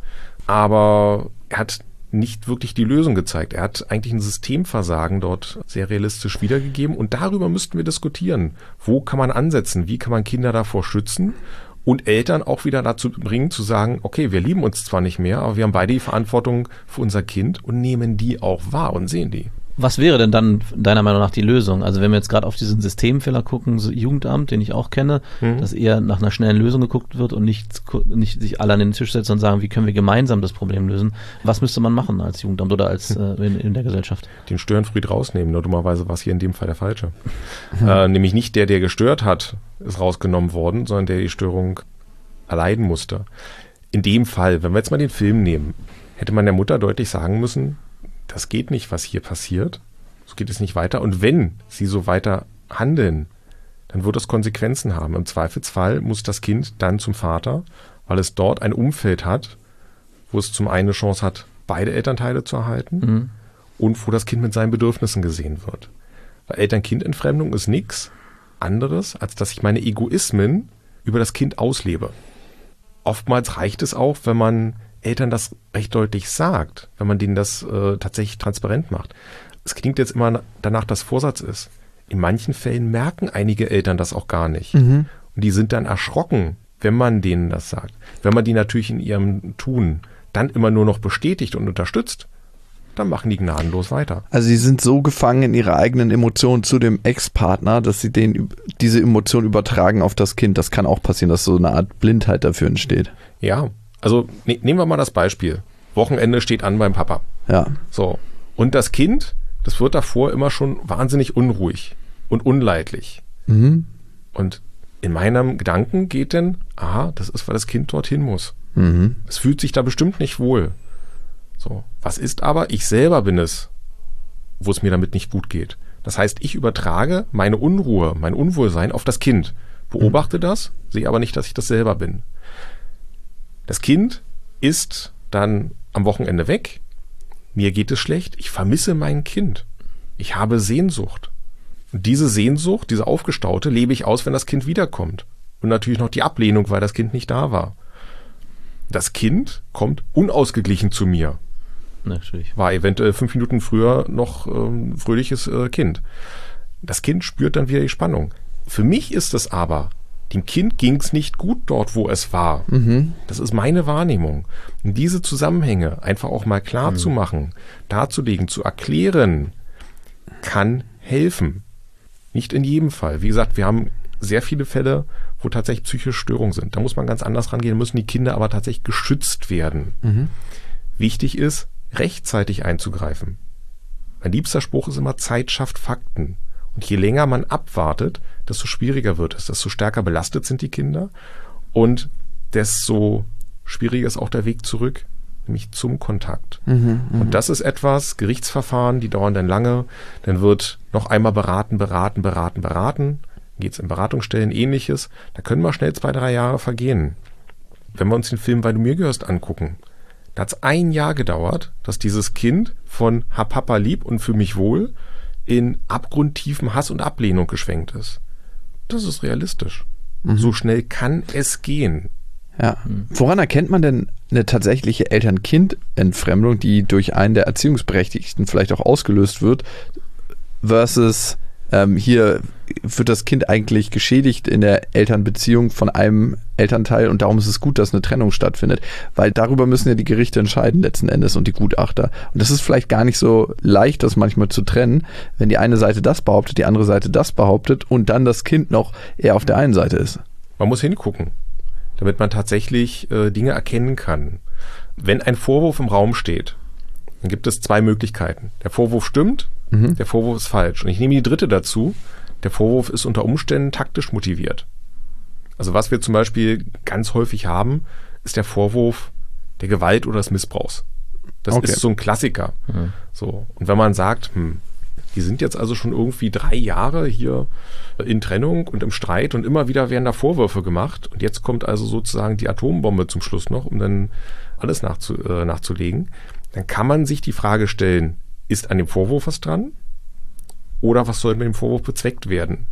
Aber er hat nicht wirklich die Lösung gezeigt. Er hat eigentlich ein Systemversagen dort sehr realistisch wiedergegeben und darüber müssten wir diskutieren. Wo kann man ansetzen? Wie kann man Kinder davor schützen? Und Eltern auch wieder dazu bringen, zu sagen, okay, wir lieben uns zwar nicht mehr, aber wir haben beide die Verantwortung für unser Kind und nehmen die auch wahr und sehen die. Was wäre denn dann deiner Meinung nach die Lösung? Also wenn wir jetzt gerade auf diesen Systemfehler gucken, so Jugendamt, den ich auch kenne, mhm. dass eher nach einer schnellen Lösung geguckt wird und nicht, nicht sich alle an den Tisch setzen und sagen, wie können wir gemeinsam das Problem lösen? Was müsste man machen als Jugendamt oder als äh, in, in der Gesellschaft? Den Störenfried rausnehmen. Nur dummerweise war es hier in dem Fall der falsche. Mhm. Äh, nämlich nicht der, der gestört hat, ist rausgenommen worden, sondern der die Störung erleiden musste. In dem Fall, wenn wir jetzt mal den Film nehmen, hätte man der Mutter deutlich sagen müssen, das geht nicht, was hier passiert. So geht es nicht weiter. Und wenn sie so weiter handeln, dann wird es Konsequenzen haben. Im Zweifelsfall muss das Kind dann zum Vater, weil es dort ein Umfeld hat, wo es zum einen eine Chance hat, beide Elternteile zu erhalten mhm. und wo das Kind mit seinen Bedürfnissen gesehen wird. Weil Eltern-Kind-Entfremdung ist nichts anderes, als dass ich meine Egoismen über das Kind auslebe. Oftmals reicht es auch, wenn man Eltern das recht deutlich sagt, wenn man denen das äh, tatsächlich transparent macht. Es klingt jetzt immer danach, dass Vorsatz ist. In manchen Fällen merken einige Eltern das auch gar nicht. Mhm. Und die sind dann erschrocken, wenn man denen das sagt. Wenn man die natürlich in ihrem Tun dann immer nur noch bestätigt und unterstützt, dann machen die gnadenlos weiter. Also sie sind so gefangen in ihrer eigenen Emotion zu dem Ex-Partner, dass sie den, diese Emotion übertragen auf das Kind. Das kann auch passieren, dass so eine Art Blindheit dafür entsteht. Ja, also ne, nehmen wir mal das Beispiel. Wochenende steht an beim Papa. Ja. So. Und das Kind, das wird davor immer schon wahnsinnig unruhig und unleidlich. Mhm. Und in meinem Gedanken geht denn, aha, das ist, weil das Kind dorthin muss. Mhm. Es fühlt sich da bestimmt nicht wohl. So. Was ist aber? Ich selber bin es, wo es mir damit nicht gut geht. Das heißt, ich übertrage meine Unruhe, mein Unwohlsein auf das Kind. Beobachte mhm. das, sehe aber nicht, dass ich das selber bin. Das Kind ist dann am Wochenende weg. Mir geht es schlecht. Ich vermisse mein Kind. Ich habe Sehnsucht. Und diese Sehnsucht, diese aufgestaute, lebe ich aus, wenn das Kind wiederkommt. Und natürlich noch die Ablehnung, weil das Kind nicht da war. Das Kind kommt unausgeglichen zu mir. Natürlich. War eventuell fünf Minuten früher noch ähm, fröhliches äh, Kind. Das Kind spürt dann wieder die Spannung. Für mich ist es aber, dem Kind ging es nicht gut dort, wo es war. Mhm. Das ist meine Wahrnehmung. Und diese Zusammenhänge einfach auch mal klar mhm. zu machen, darzulegen, zu erklären, kann helfen. Nicht in jedem Fall. Wie gesagt, wir haben sehr viele Fälle, wo tatsächlich psychische Störungen sind. Da muss man ganz anders rangehen, müssen die Kinder aber tatsächlich geschützt werden. Mhm. Wichtig ist, rechtzeitig einzugreifen. Mein liebster Spruch ist immer, Zeit schafft Fakten. Und je länger man abwartet, desto schwieriger wird es, desto stärker belastet sind die Kinder und desto schwieriger ist auch der Weg zurück, nämlich zum Kontakt. Mhm, und das ist etwas, Gerichtsverfahren, die dauern dann lange, dann wird noch einmal beraten, beraten, beraten, beraten, geht es in Beratungsstellen, ähnliches, da können mal schnell zwei, drei Jahre vergehen. Wenn wir uns den Film Weil du mir gehörst angucken, da hat es ein Jahr gedauert, dass dieses Kind von Hab Papa lieb und fühl mich wohl in abgrundtiefen Hass und Ablehnung geschwenkt ist. Das ist realistisch. Mhm. So schnell kann es gehen. Ja. Woran erkennt man denn eine tatsächliche Eltern-Kind-Entfremdung, die durch einen der Erziehungsberechtigten vielleicht auch ausgelöst wird, versus ähm, hier wird das Kind eigentlich geschädigt in der Elternbeziehung von einem Elternteil und darum ist es gut, dass eine Trennung stattfindet, weil darüber müssen ja die Gerichte entscheiden letzten Endes und die Gutachter. Und das ist vielleicht gar nicht so leicht, das manchmal zu trennen, wenn die eine Seite das behauptet, die andere Seite das behauptet und dann das Kind noch eher auf der einen Seite ist. Man muss hingucken, damit man tatsächlich äh, Dinge erkennen kann. Wenn ein Vorwurf im Raum steht, dann gibt es zwei Möglichkeiten. Der Vorwurf stimmt, mhm. der Vorwurf ist falsch. Und ich nehme die dritte dazu. Der Vorwurf ist unter Umständen taktisch motiviert. Also was wir zum Beispiel ganz häufig haben, ist der Vorwurf der Gewalt oder des Missbrauchs. Das okay. ist so ein Klassiker. Mhm. So. Und wenn man sagt, hm, die sind jetzt also schon irgendwie drei Jahre hier in Trennung und im Streit und immer wieder werden da Vorwürfe gemacht und jetzt kommt also sozusagen die Atombombe zum Schluss noch, um dann alles nachzu, äh, nachzulegen, dann kann man sich die Frage stellen, ist an dem Vorwurf was dran? Oder was soll mit dem Vorwurf bezweckt werden?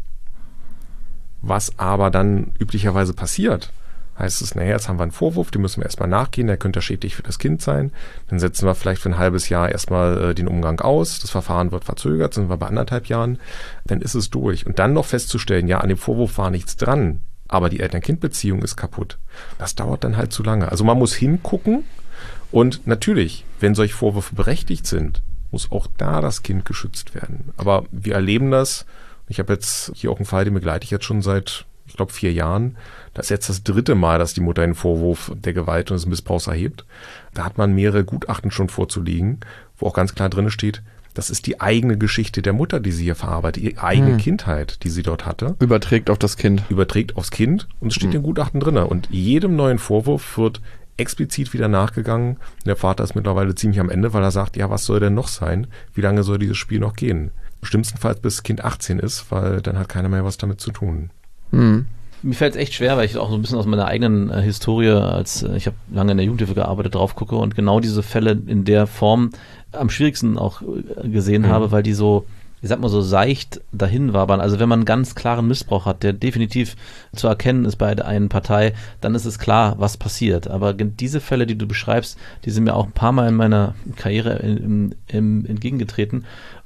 Was aber dann üblicherweise passiert, heißt es, naja, jetzt haben wir einen Vorwurf, den müssen wir erstmal nachgehen, der könnte schädlich für das Kind sein. Dann setzen wir vielleicht für ein halbes Jahr erstmal äh, den Umgang aus, das Verfahren wird verzögert, sind wir bei anderthalb Jahren, dann ist es durch. Und dann noch festzustellen, ja, an dem Vorwurf war nichts dran, aber die Eltern-Kind-Beziehung ist kaputt. Das dauert dann halt zu lange. Also man muss hingucken und natürlich, wenn solche Vorwürfe berechtigt sind, muss auch da das Kind geschützt werden. Aber wir erleben das. Ich habe jetzt hier auch einen Fall, den begleite ich jetzt schon seit, ich glaube, vier Jahren. Das ist jetzt das dritte Mal, dass die Mutter einen Vorwurf der Gewalt und des Missbrauchs erhebt. Da hat man mehrere Gutachten schon vorzulegen, wo auch ganz klar drin steht, das ist die eigene Geschichte der Mutter, die sie hier verarbeitet, die eigene hm. Kindheit, die sie dort hatte. Überträgt auf das Kind. Überträgt aufs Kind und es steht hm. in Gutachten drin. Und jedem neuen Vorwurf wird explizit wieder nachgegangen. Der Vater ist mittlerweile ziemlich am Ende, weil er sagt, ja, was soll denn noch sein? Wie lange soll dieses Spiel noch gehen? Schlimmstenfalls bis das Kind achtzehn ist, weil dann hat keiner mehr was damit zu tun. Hm. Mir fällt es echt schwer, weil ich auch so ein bisschen aus meiner eigenen äh, Historie, als äh, ich habe lange in der Jugendhilfe gearbeitet, drauf gucke und genau diese Fälle in der Form am schwierigsten auch äh, gesehen mhm. habe, weil die so, ich sag mal so seicht dahin wabern. Also wenn man einen ganz klaren Missbrauch hat, der definitiv zu erkennen ist bei der einen Partei, dann ist es klar, was passiert. Aber diese Fälle, die du beschreibst, die sind mir auch ein paar Mal in meiner Karriere im, im, entgegengetreten.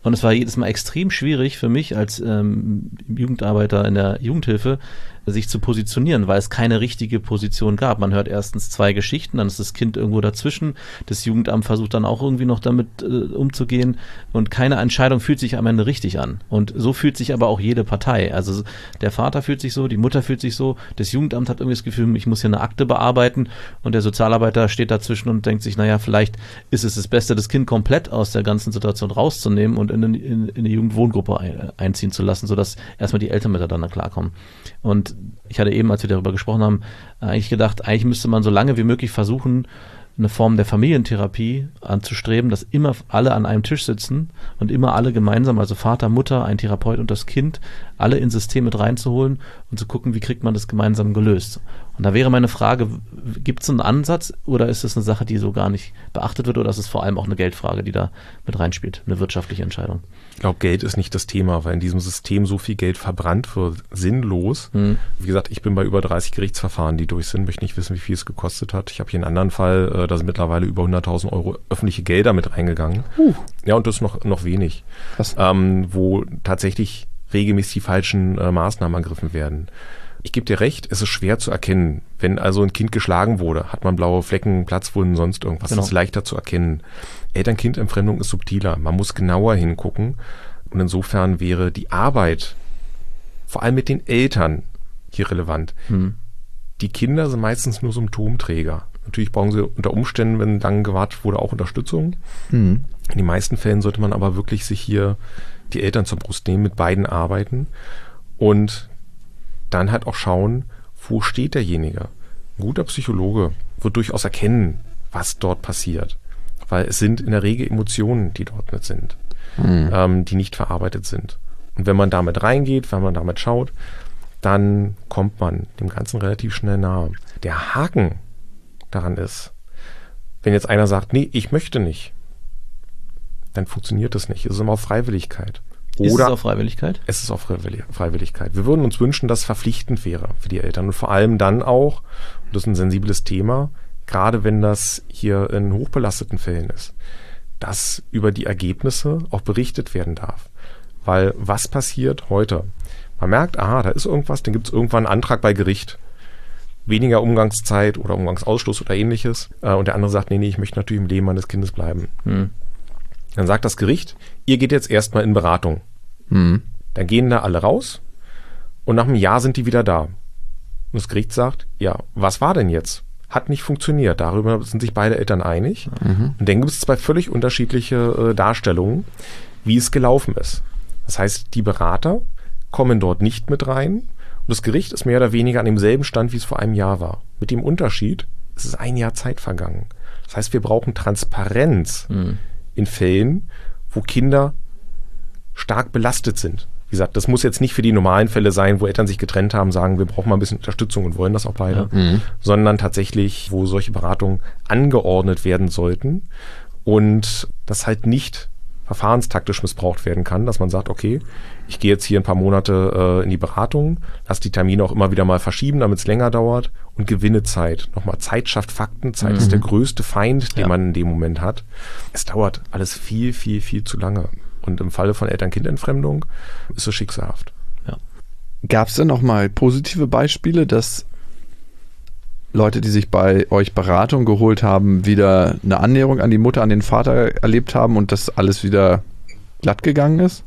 Und es war jedes Mal extrem schwierig für mich als ähm, Jugendarbeiter in der Jugendhilfe, sich zu positionieren, weil es keine richtige Position gab. Man hört erstens zwei Geschichten, dann ist das Kind irgendwo dazwischen. Das Jugendamt versucht dann auch irgendwie noch damit äh, umzugehen und keine Entscheidung fühlt sich am Ende richtig an. Und so fühlt sich aber auch jede Partei. Also der Vater fühlt sich so, die Mutter fühlt sich so, das Jugendamt hat irgendwie das Gefühl, ich muss hier eine Akte bearbeiten und der Sozialarbeiter steht dazwischen und denkt sich, naja, vielleicht ist es das Beste, das Kind komplett aus der ganzen Situation rauszunehmen und in eine, in, in eine Jugendwohngruppe ein, einziehen zu lassen, sodass erstmal die Eltern miteinander klarkommen. Und ich hatte eben, als wir darüber gesprochen haben, eigentlich gedacht, eigentlich müsste man so lange wie möglich versuchen, eine Form der Familientherapie anzustreben, dass immer alle an einem Tisch sitzen und immer alle gemeinsam, also Vater, Mutter, ein Therapeut und das Kind, alle ins System mit reinzuholen und zu gucken, wie kriegt man das gemeinsam gelöst. Und da wäre meine Frage, gibt es einen Ansatz oder ist es eine Sache, die so gar nicht beachtet wird oder ist es vor allem auch eine Geldfrage, die da mit reinspielt, eine wirtschaftliche Entscheidung? Ich glaube, Geld ist nicht das Thema, weil in diesem System so viel Geld verbrannt wird, sinnlos. Hm. Wie gesagt, ich bin bei über dreißig Gerichtsverfahren, die durch sind, möchte nicht wissen, wie viel es gekostet hat. Ich habe hier einen anderen Fall, da sind mittlerweile über hunderttausend Euro öffentliche Gelder mit reingegangen. Uh. Ja, und das ist noch, noch wenig. Ähm, wo tatsächlich regelmäßig die falschen äh, Maßnahmen ergriffen werden. Ich gebe dir recht, es ist schwer zu erkennen. Wenn also ein Kind geschlagen wurde, hat man blaue Flecken, Platzwunden, sonst irgendwas. Genau. Das ist leichter zu erkennen. Eltern-Kind-Entfremdung ist subtiler. Man muss genauer hingucken. Und insofern wäre die Arbeit, vor allem mit den Eltern, hier relevant. Hm. Die Kinder sind meistens nur Symptomträger. Natürlich brauchen sie unter Umständen, wenn lang gewartet wurde, auch Unterstützung. Hm. In den meisten Fällen sollte man aber wirklich sich hier die Eltern zur Brust nehmen, mit beiden arbeiten und dann halt auch schauen, wo steht derjenige. Ein guter Psychologe wird durchaus erkennen, was dort passiert, weil es sind in der Regel Emotionen, die dort mit sind, mhm. ähm, die nicht verarbeitet sind. Und wenn man damit reingeht, wenn man damit schaut, dann kommt man dem Ganzen relativ schnell nahe. Der Haken daran ist, wenn jetzt einer sagt, nee, ich möchte nicht, dann funktioniert das nicht. Es ist immer auf Freiwilligkeit. Oder ist es auf Freiwilligkeit? Es ist auf Freiwilligkeit. Wir würden uns wünschen, dass es verpflichtend wäre für die Eltern. Und vor allem dann auch, und das ist ein sensibles Thema, gerade wenn das hier in hochbelasteten Fällen ist, dass über die Ergebnisse auch berichtet werden darf. Weil was passiert heute? Man merkt, aha, da ist irgendwas, dann gibt es irgendwann einen Antrag bei Gericht. Weniger Umgangszeit oder Umgangsausschluss oder ähnliches. Und der andere sagt, nee, nee, ich möchte natürlich im Leben meines Kindes bleiben. Hm. Dann sagt das Gericht, ihr geht jetzt erstmal in Beratung. Hm. Dann gehen da alle raus und nach einem Jahr sind die wieder da. Und das Gericht sagt, ja, was war denn jetzt? Hat nicht funktioniert. Darüber sind sich beide Eltern einig. Mhm. Und dann gibt es zwei völlig unterschiedliche äh, Darstellungen, wie es gelaufen ist. Das heißt, die Berater kommen dort nicht mit rein und das Gericht ist mehr oder weniger an demselben Stand, wie es vor einem Jahr war. Mit dem Unterschied, es ist ein Jahr Zeit vergangen. Das heißt, wir brauchen Transparenz. Mhm. In Fällen, wo Kinder stark belastet sind. Wie gesagt, das muss jetzt nicht für die normalen Fälle sein, wo Eltern sich getrennt haben, sagen, wir brauchen mal ein bisschen Unterstützung und wollen das auch beide, ja. mhm. sondern tatsächlich, wo solche Beratungen angeordnet werden sollten und das halt nicht verfahrenstaktisch missbraucht werden kann, dass man sagt, okay, ich gehe jetzt hier ein paar Monate äh, in die Beratung, lasse die Termine auch immer wieder mal verschieben, damit es länger dauert und gewinne Zeit. Nochmal, Zeit schafft Fakten, Zeit mhm. ist der größte Feind, den ja. man in dem Moment hat. Es dauert alles viel, viel, viel zu lange. Und im Falle von Eltern-Kind-Entfremdung ist es schicksalhaft. Ja. Gab es denn noch mal positive Beispiele, dass Leute, die sich bei euch Beratung geholt haben, wieder eine Annäherung an die Mutter, an den Vater erlebt haben und das alles wieder glatt gegangen ist?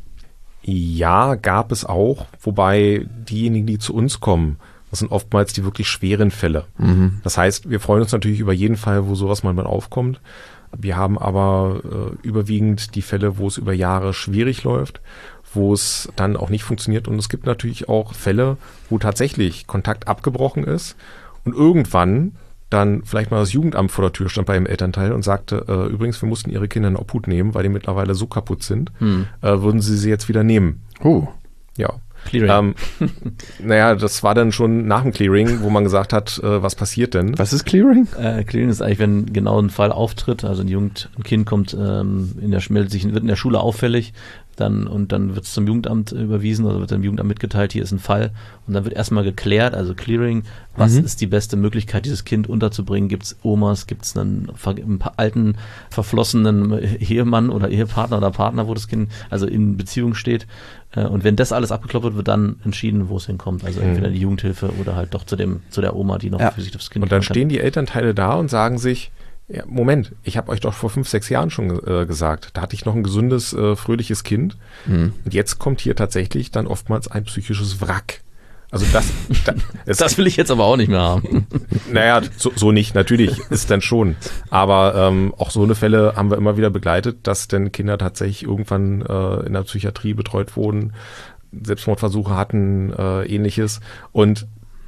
Ja, gab es auch, wobei diejenigen, die zu uns kommen, das sind oftmals die wirklich schweren Fälle. Mhm. Das heißt, wir freuen uns natürlich über jeden Fall, wo sowas mal mal aufkommt. Wir haben aber äh, überwiegend die Fälle, wo es über Jahre schwierig läuft, wo es dann auch nicht funktioniert. Und es gibt natürlich auch Fälle, wo tatsächlich Kontakt abgebrochen ist und irgendwann dann vielleicht mal das Jugendamt vor der Tür stand bei einem Elternteil und sagte, äh, übrigens, wir mussten ihre Kinder in Obhut nehmen, weil die mittlerweile so kaputt sind, hm. äh, würden sie sie jetzt wieder nehmen. Oh. Ja. Clearing. Ähm, naja, das war dann schon nach dem Clearing, wo man gesagt hat, äh, was passiert denn? Was ist Clearing? Äh, Clearing ist eigentlich, wenn genau ein Fall auftritt, also ein, Jugend, ein Kind kommt, ähm, in der, meldet sich, wird in der Schule auffällig, dann und dann wird es zum Jugendamt überwiesen oder wird dem Jugendamt mitgeteilt, hier ist ein Fall und dann wird erstmal geklärt, also Clearing, was mhm. ist die beste Möglichkeit, dieses Kind unterzubringen, gibt es Omas, gibt es einen, einen alten, verflossenen Ehemann oder Ehepartner oder Partner, wo das Kind also in Beziehung steht und wenn das alles abgeklopft wird, wird dann entschieden, wo es hinkommt, also mhm. entweder die Jugendhilfe oder halt doch zu dem zu der Oma, die noch ja. für sich das Kind und dann stehen die Elternteile da und sagen sich, ja, Moment, ich habe euch doch vor fünf, sechs Jahren schon äh, gesagt, da hatte ich noch ein gesundes, äh, fröhliches Kind mhm. und jetzt kommt hier tatsächlich dann oftmals ein psychisches Wrack. Also das, da, es, das will ich jetzt aber auch nicht mehr haben. Naja, so, so nicht, natürlich ist dann schon. Aber ähm, auch so eine Fälle haben wir immer wieder begleitet, dass dann Kinder tatsächlich irgendwann äh, in der Psychiatrie betreut wurden, Selbstmordversuche hatten, äh, ähnliches. Und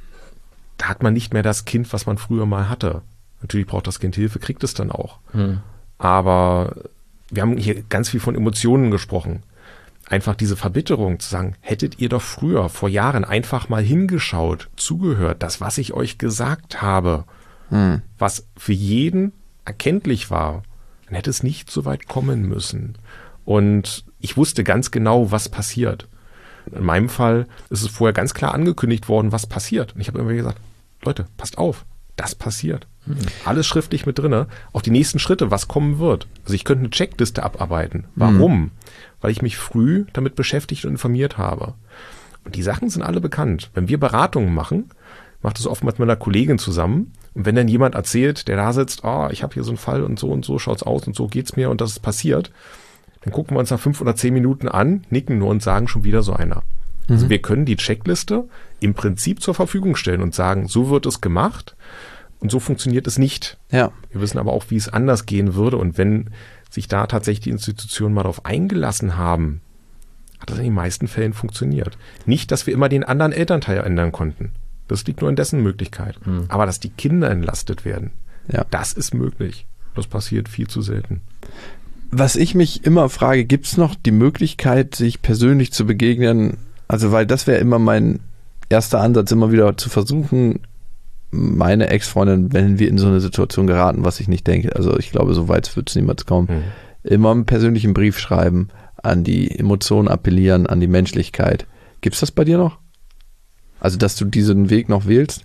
da hat man nicht mehr das Kind, was man früher mal hatte. Natürlich braucht das Kind Hilfe, kriegt es dann auch. Hm. Aber wir haben hier ganz viel von Emotionen gesprochen. Einfach diese Verbitterung zu sagen, hättet ihr doch früher, vor Jahren einfach mal hingeschaut, zugehört, das, was ich euch gesagt habe, hm. was für jeden erkenntlich war, dann hätte es nicht so weit kommen müssen. Und ich wusste ganz genau, was passiert. In meinem Fall ist es vorher ganz klar angekündigt worden, was passiert. Und ich habe immer gesagt, Leute, passt auf, das passiert. Hm. Alles schriftlich mit drinne. Auch die nächsten Schritte, was kommen wird. Also ich könnte eine Checkliste abarbeiten. Warum? Hm. Weil ich mich früh damit beschäftigt und informiert habe. Und die Sachen sind alle bekannt. Wenn wir Beratungen machen, macht es oftmals mit einer Kollegin zusammen. Und wenn dann jemand erzählt, der da sitzt, oh, ich habe hier so einen Fall und so und so schaut's aus und so geht's mir und das ist passiert, dann gucken wir uns nach fünf oder zehn Minuten an, nicken nur und sagen schon wieder so einer. Mhm. Also wir können die Checkliste im Prinzip zur Verfügung stellen und sagen, so wird es gemacht. Und so funktioniert es nicht. Ja. Wir wissen aber auch, wie es anders gehen würde. Und wenn sich da tatsächlich die Institutionen mal darauf eingelassen haben, hat das in den meisten Fällen funktioniert. Nicht, dass wir immer den anderen Elternteil ändern konnten. Das liegt nur in dessen Möglichkeit. Hm. Aber dass die Kinder entlastet werden, ja. das ist möglich. Das passiert viel zu selten. Was ich mich immer frage, gibt es noch die Möglichkeit, sich persönlich zu begegnen? Also, weil das wäre immer mein erster Ansatz, immer wieder zu versuchen, meine Ex-Freundin, wenn wir in so eine Situation geraten, was ich nicht denke, also ich glaube, so weit wird es niemals kommen, mhm. immer einen persönlichen Brief schreiben, an die Emotionen appellieren, an die Menschlichkeit. Gibt es das bei dir noch? Also, dass du diesen Weg noch wählst?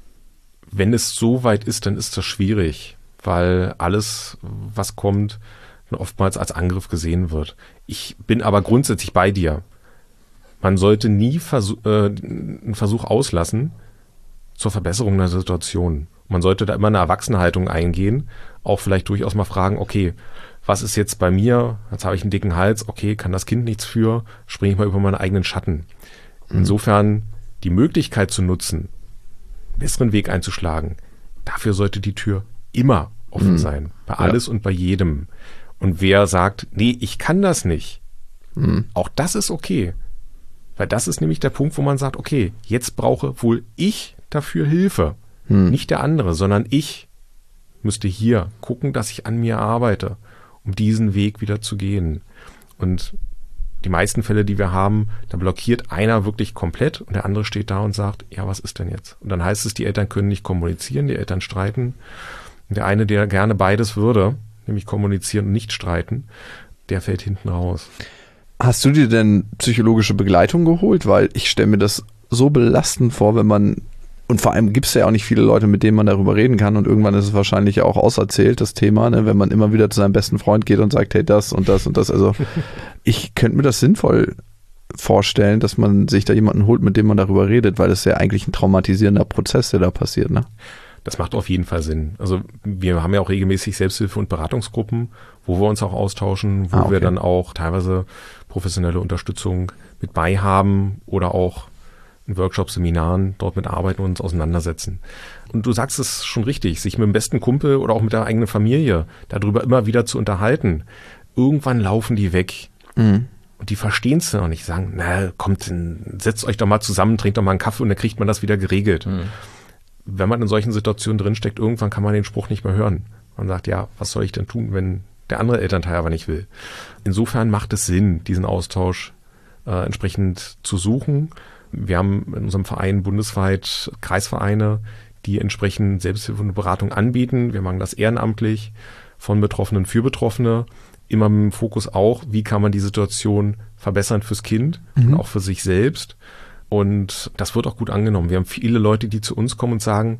Wenn es so weit ist, dann ist das schwierig, weil alles, was kommt, oftmals als Angriff gesehen wird. Ich bin aber grundsätzlich bei dir. Man sollte nie versuch, äh, einen Versuch auslassen, zur Verbesserung der Situation. Man sollte da immer eine Erwachsenenhaltung eingehen, auch vielleicht durchaus mal fragen, okay, was ist jetzt bei mir? Jetzt habe ich einen dicken Hals, okay, kann das Kind nichts für, springe ich mal über meinen eigenen Schatten. Insofern die Möglichkeit zu nutzen, einen besseren Weg einzuschlagen, dafür sollte die Tür immer offen mhm. sein, bei alles ja. und bei jedem. Und wer sagt, nee, ich kann das nicht, mhm. auch das ist okay. Weil das ist nämlich der Punkt, wo man sagt, okay, jetzt brauche wohl ich dafür Hilfe. Hm. Nicht der andere, sondern ich müsste hier gucken, dass ich an mir arbeite, um diesen Weg wieder zu gehen. Und die meisten Fälle, die wir haben, da blockiert einer wirklich komplett und der andere steht da und sagt, ja, was ist denn jetzt? Und dann heißt es, die Eltern können nicht kommunizieren, die Eltern streiten. Und der eine, der gerne beides würde, nämlich kommunizieren und nicht streiten, der fällt hinten raus. Hast du dir denn psychologische Begleitung geholt? Weil ich stelle mir das so belastend vor, wenn man, und vor allem gibt es ja auch nicht viele Leute, mit denen man darüber reden kann und irgendwann ist es wahrscheinlich auch auserzählt, das Thema, ne, wenn man immer wieder zu seinem besten Freund geht und sagt, hey, das und das und das. Also ich könnte mir das sinnvoll vorstellen, dass man sich da jemanden holt, mit dem man darüber redet, weil das ja eigentlich ein traumatisierender Prozess, der da passiert, ne? Das macht auf jeden Fall Sinn. Also wir haben ja auch regelmäßig Selbsthilfe- und Beratungsgruppen, wo wir uns auch austauschen, wo ah, okay. wir dann auch teilweise professionelle Unterstützung mit bei haben oder auch in Workshops, Seminaren dort mit arbeiten und uns auseinandersetzen. Und du sagst es schon richtig, sich mit dem besten Kumpel oder auch mit der eigenen Familie darüber immer wieder zu unterhalten. Irgendwann laufen die weg. Mhm. Und die verstehen es noch nicht. Sagen, na, kommt, setzt euch doch mal zusammen, trinkt doch mal einen Kaffee und dann kriegt man das wieder geregelt. Mhm. Wenn man in solchen Situationen drinsteckt, irgendwann kann man den Spruch nicht mehr hören. Man sagt, ja, was soll ich denn tun, wenn der andere Elternteil aber nicht will? Insofern macht es Sinn, diesen Austausch äh, entsprechend zu suchen. Wir haben in unserem Verein bundesweit Kreisvereine, die entsprechend Selbsthilfe und Beratung anbieten. Wir machen das ehrenamtlich von Betroffenen für Betroffene immer mit dem Fokus auch, wie kann man die Situation verbessern fürs Kind mhm. und auch für sich selbst. Und das wird auch gut angenommen. Wir haben viele Leute, die zu uns kommen und sagen,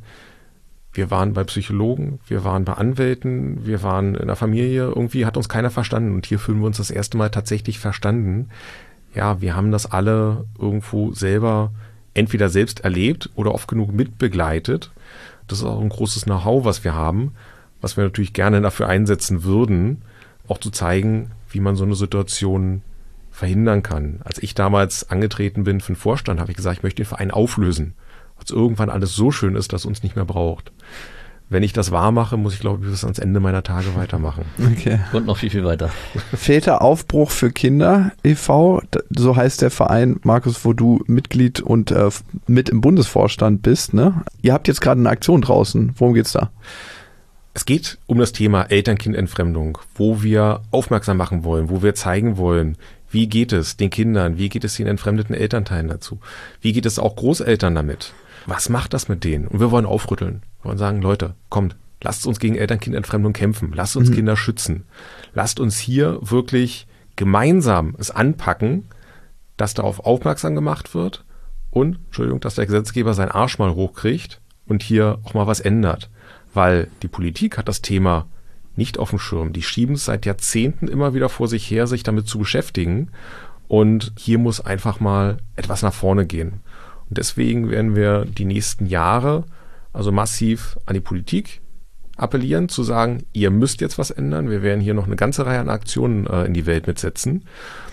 wir waren bei Psychologen, wir waren bei Anwälten, wir waren in der Familie, irgendwie hat uns keiner verstanden. Und hier fühlen wir uns das erste Mal tatsächlich verstanden. Ja, wir haben das alle irgendwo selber entweder selbst erlebt oder oft genug mitbegleitet. Das ist auch ein großes Know-how, was wir haben, was wir natürlich gerne dafür einsetzen würden, auch zu zeigen, wie man so eine Situation verhindern kann. Als ich damals angetreten bin für den Vorstand, habe ich gesagt, ich möchte den Verein auflösen, weil es irgendwann alles so schön ist, dass es uns nicht mehr braucht. Wenn ich das wahr mache, muss ich, glaube ich, bis ans Ende meiner Tage weitermachen. Okay. Und noch viel, viel weiter. Väteraufbruch für Kinder e V, so heißt der Verein, Markus, wo du Mitglied und äh, mit im Bundesvorstand bist, ne? Ihr habt jetzt gerade eine Aktion draußen. Worum geht's da? Es geht um das Thema Eltern-Kind-Entfremdung, wo wir aufmerksam machen wollen, wo wir zeigen wollen, wie geht es den Kindern, wie geht es den entfremdeten Elternteilen dazu, wie geht es auch Großeltern damit, was macht das mit denen? Und wir wollen aufrütteln, wir wollen sagen, Leute, kommt, lasst uns gegen Eltern-Kind-Entfremdung kämpfen, lasst uns mhm. Kinder schützen, lasst uns hier wirklich gemeinsam es anpacken, dass darauf aufmerksam gemacht wird und, Entschuldigung, dass der Gesetzgeber seinen Arsch mal hochkriegt und hier auch mal was ändert. Weil die Politik hat das Thema nicht auf dem Schirm. Die schieben es seit Jahrzehnten immer wieder vor sich her, sich damit zu beschäftigen. Und hier muss einfach mal etwas nach vorne gehen. Und deswegen werden wir die nächsten Jahre also massiv an die Politik appellieren, zu sagen, ihr müsst jetzt was ändern. Wir werden hier noch eine ganze Reihe an Aktionen äh, in die Welt mitsetzen,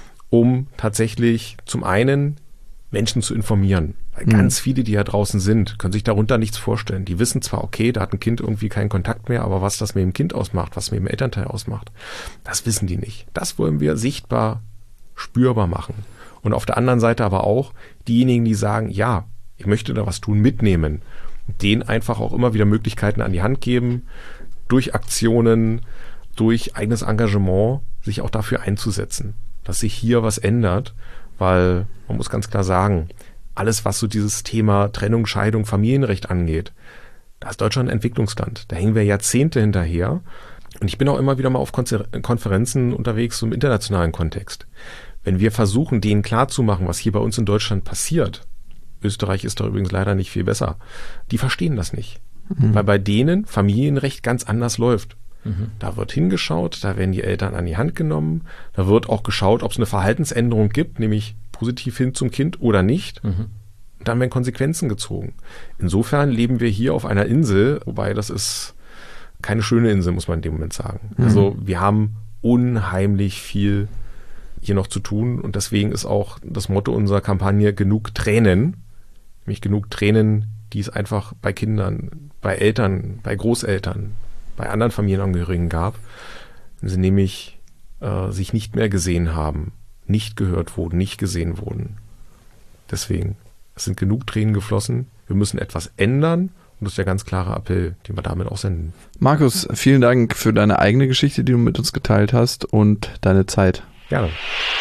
um tatsächlich zum einen Menschen zu informieren. Weil mhm. ganz viele, die ja draußen sind, können sich darunter nichts vorstellen. Die wissen zwar, okay, da hat ein Kind irgendwie keinen Kontakt mehr, aber was das mit dem Kind ausmacht, was mit dem Elternteil ausmacht, das wissen die nicht. Das wollen wir sichtbar, spürbar machen. Und auf der anderen Seite aber auch diejenigen, die sagen, ja, ich möchte da was tun, mitnehmen. Denen einfach auch immer wieder Möglichkeiten an die Hand geben, durch Aktionen, durch eigenes Engagement, sich auch dafür einzusetzen, dass sich hier was ändert. Weil man muss ganz klar sagen, alles, was so dieses Thema Trennung, Scheidung, Familienrecht angeht, da ist Deutschland ein Entwicklungsland. Da hängen wir Jahrzehnte hinterher. Und ich bin auch immer wieder mal auf Konferenzen unterwegs, so im internationalen Kontext. Wenn wir versuchen, denen klarzumachen, was hier bei uns in Deutschland passiert, Österreich ist da übrigens leider nicht viel besser, die verstehen das nicht. Mhm. Weil bei denen Familienrecht ganz anders läuft. Mhm. Da wird hingeschaut, da werden die Eltern an die Hand genommen, da wird auch geschaut, ob es eine Verhaltensänderung gibt, nämlich positiv hin zum Kind oder nicht. Mhm. Und dann werden Konsequenzen gezogen. Insofern leben wir hier auf einer Insel, wobei das ist keine schöne Insel, muss man in dem Moment sagen. Mhm. Also wir haben unheimlich viel hier noch zu tun und deswegen ist auch das Motto unserer Kampagne genug Tränen, nämlich genug Tränen, die es einfach bei Kindern, bei Eltern, bei Großeltern, bei anderen Familienangehörigen gab, wenn sie nämlich äh, sich nicht mehr gesehen haben, nicht gehört wurden, nicht gesehen wurden. Deswegen, es sind genug Tränen geflossen, wir müssen etwas ändern und das ist der ganz klare Appell, den wir damit auch senden. Markus, vielen Dank für deine eigene Geschichte, die du mit uns geteilt hast und deine Zeit. Gerne.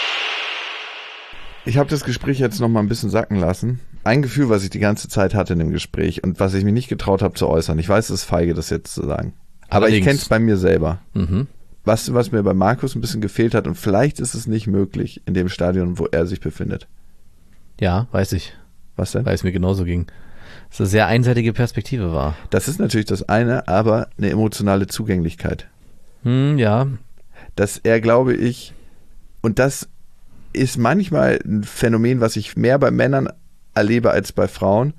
Ich habe das Gespräch jetzt noch mal ein bisschen sacken lassen. Ein Gefühl, was ich die ganze Zeit hatte in dem Gespräch und was ich mich nicht getraut habe zu äußern. Ich weiß, es ist feige, das jetzt zu sagen. Aber Allerdings. Ich kenne es bei mir selber. Mhm. Was, was mir bei Markus ein bisschen gefehlt hat und vielleicht ist es nicht möglich in dem Stadion, wo er sich befindet. Ja, weiß ich. Was denn? Weil es mir genauso ging. Dass es eine sehr einseitige Perspektive war. Das ist natürlich das eine, aber eine emotionale Zugänglichkeit. Hm, ja. Dass er, glaube ich, und das ist manchmal ein Phänomen, was ich mehr bei Männern erlebe als bei Frauen.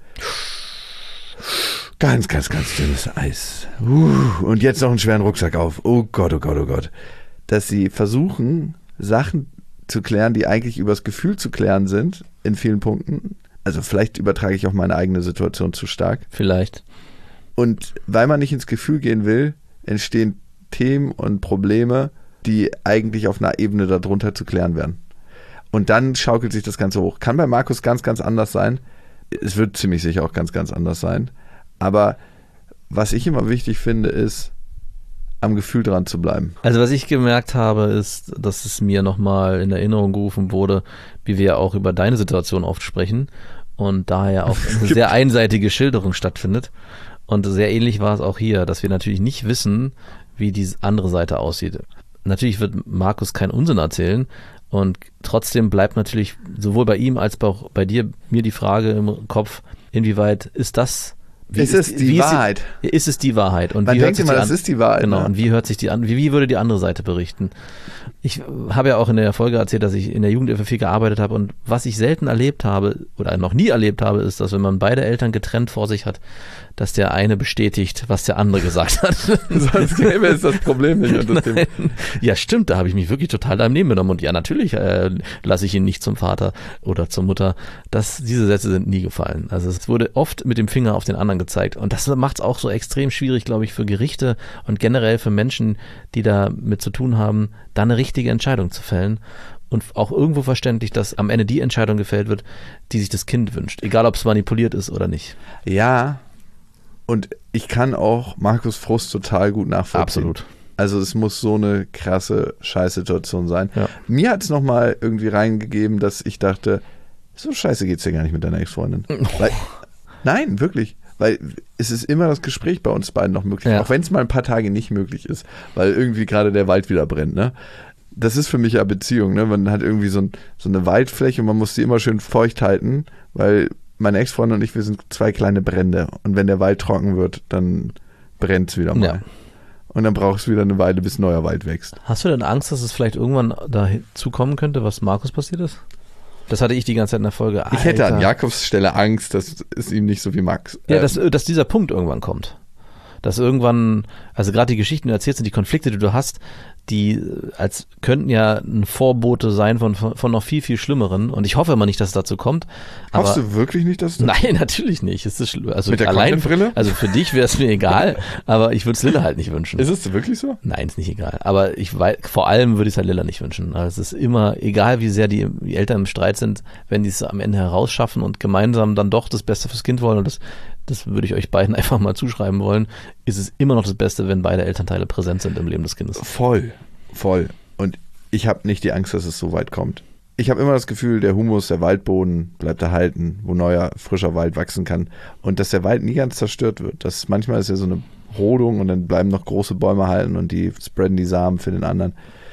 Ganz, ganz, ganz dünnes Eis. Uh, und jetzt noch einen schweren Rucksack auf. Oh Gott, oh Gott, oh Gott. Dass sie versuchen, Sachen zu klären, die eigentlich übers Gefühl zu klären sind, in vielen Punkten. Also vielleicht übertrage ich auch meine eigene Situation zu stark. Vielleicht. Und weil man nicht ins Gefühl gehen will, entstehen Themen und Probleme, die eigentlich auf einer Ebene darunter zu klären werden. Und dann schaukelt sich das Ganze hoch. Kann bei Markus ganz, ganz anders sein. Es wird ziemlich sicher auch ganz, ganz anders sein. Aber was ich immer wichtig finde, ist, am Gefühl dran zu bleiben. Also was ich gemerkt habe, ist, dass es mir nochmal in Erinnerung gerufen wurde, wie wir auch über deine Situation oft sprechen und daher auch eine sehr einseitige Schilderung stattfindet. Und sehr ähnlich war es auch hier, dass wir natürlich nicht wissen, wie die andere Seite aussieht. natürlich wird Markus keinen Unsinn erzählen und trotzdem bleibt natürlich sowohl bei ihm als auch bei dir mir die Frage im Kopf, inwieweit ist das Wie ist es die wie Wahrheit? Ist, ist es die Wahrheit? Und Man wie denkt hört sich immer, die das an, ist die Wahrheit. Genau, Ne? und wie hört sich die an, wie, wie würde die andere Seite berichten? Ich habe ja auch in der Folge erzählt, dass ich in der Jugendhilfe viel gearbeitet habe und was ich selten erlebt habe oder noch nie erlebt habe, ist, dass wenn man beide Eltern getrennt vor sich hat, dass der eine bestätigt, was der andere gesagt hat. Sonst gäbe es das Problem nicht. Und das Thema. Ja, stimmt, da habe ich mich wirklich total daneben genommen und ja, natürlich äh, lasse ich ihn nicht zum Vater oder zur Mutter. Das, diese Sätze sind nie gefallen. Also es wurde oft mit dem Finger auf den anderen gezeigt und das macht es auch so extrem schwierig, glaube ich, für Gerichte und generell für Menschen, die da mit zu tun haben, da eine richtige Entscheidung zu fällen. Und auch irgendwo verständlich, dass am Ende die Entscheidung gefällt wird, die sich das Kind wünscht. Egal, ob es manipuliert ist oder nicht. Ja, und ich kann auch Markus Frust total gut nachvollziehen. Absolut. Also es muss so eine krasse Scheißsituation sein. Ja. Mir hat es nochmal irgendwie reingegeben, dass ich dachte, so scheiße geht's dir gar nicht mit deiner Ex-Freundin. Weil, nein, wirklich. Weil es ist immer das Gespräch bei uns beiden noch möglich. Ja. Auch wenn es mal ein paar Tage nicht möglich ist. Weil irgendwie gerade der Wald wieder brennt, ne? Das ist für mich ja Beziehung, ne? Man hat irgendwie so, ein, so eine Waldfläche und man muss die immer schön feucht halten, weil meine Ex-Freundin und ich, wir sind zwei kleine Brände. Und wenn der Wald trocken wird, dann brennt es wieder mal. Ja. Und dann brauchst du wieder eine Weile, bis neuer Wald wächst. Hast du denn Angst, dass es vielleicht irgendwann dazu kommen könnte, was Markus passiert ist? Das hatte ich die ganze Zeit in der Folge. Ich hätte Alter. an Jakobs Stelle Angst, dass es ihm nicht so wie Max. Ja, äh, dass, dass dieser Punkt irgendwann kommt. Dass irgendwann, also gerade die Geschichten, die du erzählst und die Konflikte, die du hast, die als könnten ja ein Vorbote sein von, von, von noch viel, viel Schlimmeren. Und ich hoffe immer nicht, dass es dazu kommt. Hoffst Aber du wirklich nicht, dass du... nein, natürlich nicht. Es ist schlimm. Also Mit der allein, Content-Brille? also für dich wäre es mir egal, aber ich würde es Lilla halt nicht wünschen. Ist es wirklich so? Nein, ist nicht egal. Aber ich weiß, vor allem würde ich es halt Lilla nicht wünschen. Also es ist immer, egal wie sehr die, die Eltern im Streit sind, wenn die es am Ende herausschaffen und gemeinsam dann doch das Beste fürs Kind wollen, und das, das würde ich euch beiden einfach mal zuschreiben wollen, ist es immer noch das Beste, wenn beide Elternteile präsent sind im Leben des Kindes. Voll, voll. Und ich habe nicht die Angst, dass es so weit kommt. Ich habe immer das Gefühl, der Humus, der Waldboden bleibt erhalten, wo neuer, frischer Wald wachsen kann. Und dass der Wald nie ganz zerstört wird. Das, manchmal ist ja so eine Rodung und dann bleiben noch große Bäume halten und die spreaden die Samen für den anderen.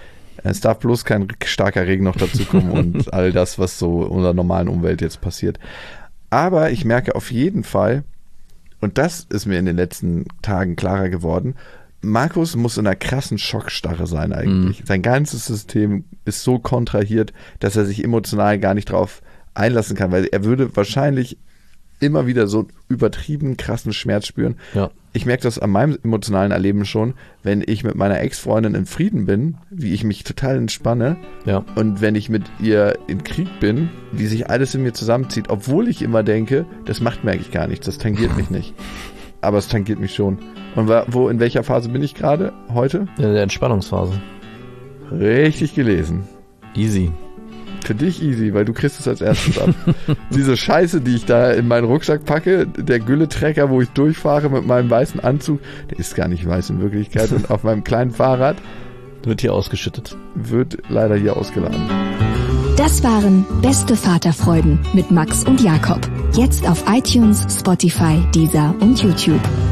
Es darf bloß kein starker Regen noch dazukommen und all das, was so in unserer normalen Umwelt jetzt passiert. Aber ich merke auf jeden Fall, und das ist mir in den letzten Tagen klarer geworden, Markus muss in einer krassen Schockstarre sein eigentlich. Mhm. Sein ganzes System ist so kontrahiert, dass er sich emotional gar nicht drauf einlassen kann, weil er würde wahrscheinlich immer wieder so übertrieben krassen Schmerz spüren. Ja. Ich merke das an meinem emotionalen Erleben schon, wenn ich mit meiner Ex-Freundin in Frieden bin, wie ich mich total entspanne. Ja. Und wenn ich mit ihr in Krieg bin, wie sich alles in mir zusammenzieht, obwohl ich immer denke, das macht mir eigentlich gar nichts, das tangiert mich nicht. Aber es tangiert mich schon. Und wo, in welcher Phase bin ich gerade heute? In der Entspannungsphase. Richtig gelesen. Easy. Für dich easy, weil du kriegst es als erstes ab. Diese Scheiße, die ich da in meinen Rucksack packe, der Gülletrecker, wo ich durchfahre mit meinem weißen Anzug, der ist gar nicht weiß in Wirklichkeit. Und auf meinem kleinen Fahrrad wird hier ausgeschüttet. Wird leider hier ausgeladen. Das waren Beste Vaterfreuden mit Max und Jakob. Jetzt auf iTunes, Spotify, Deezer und YouTube.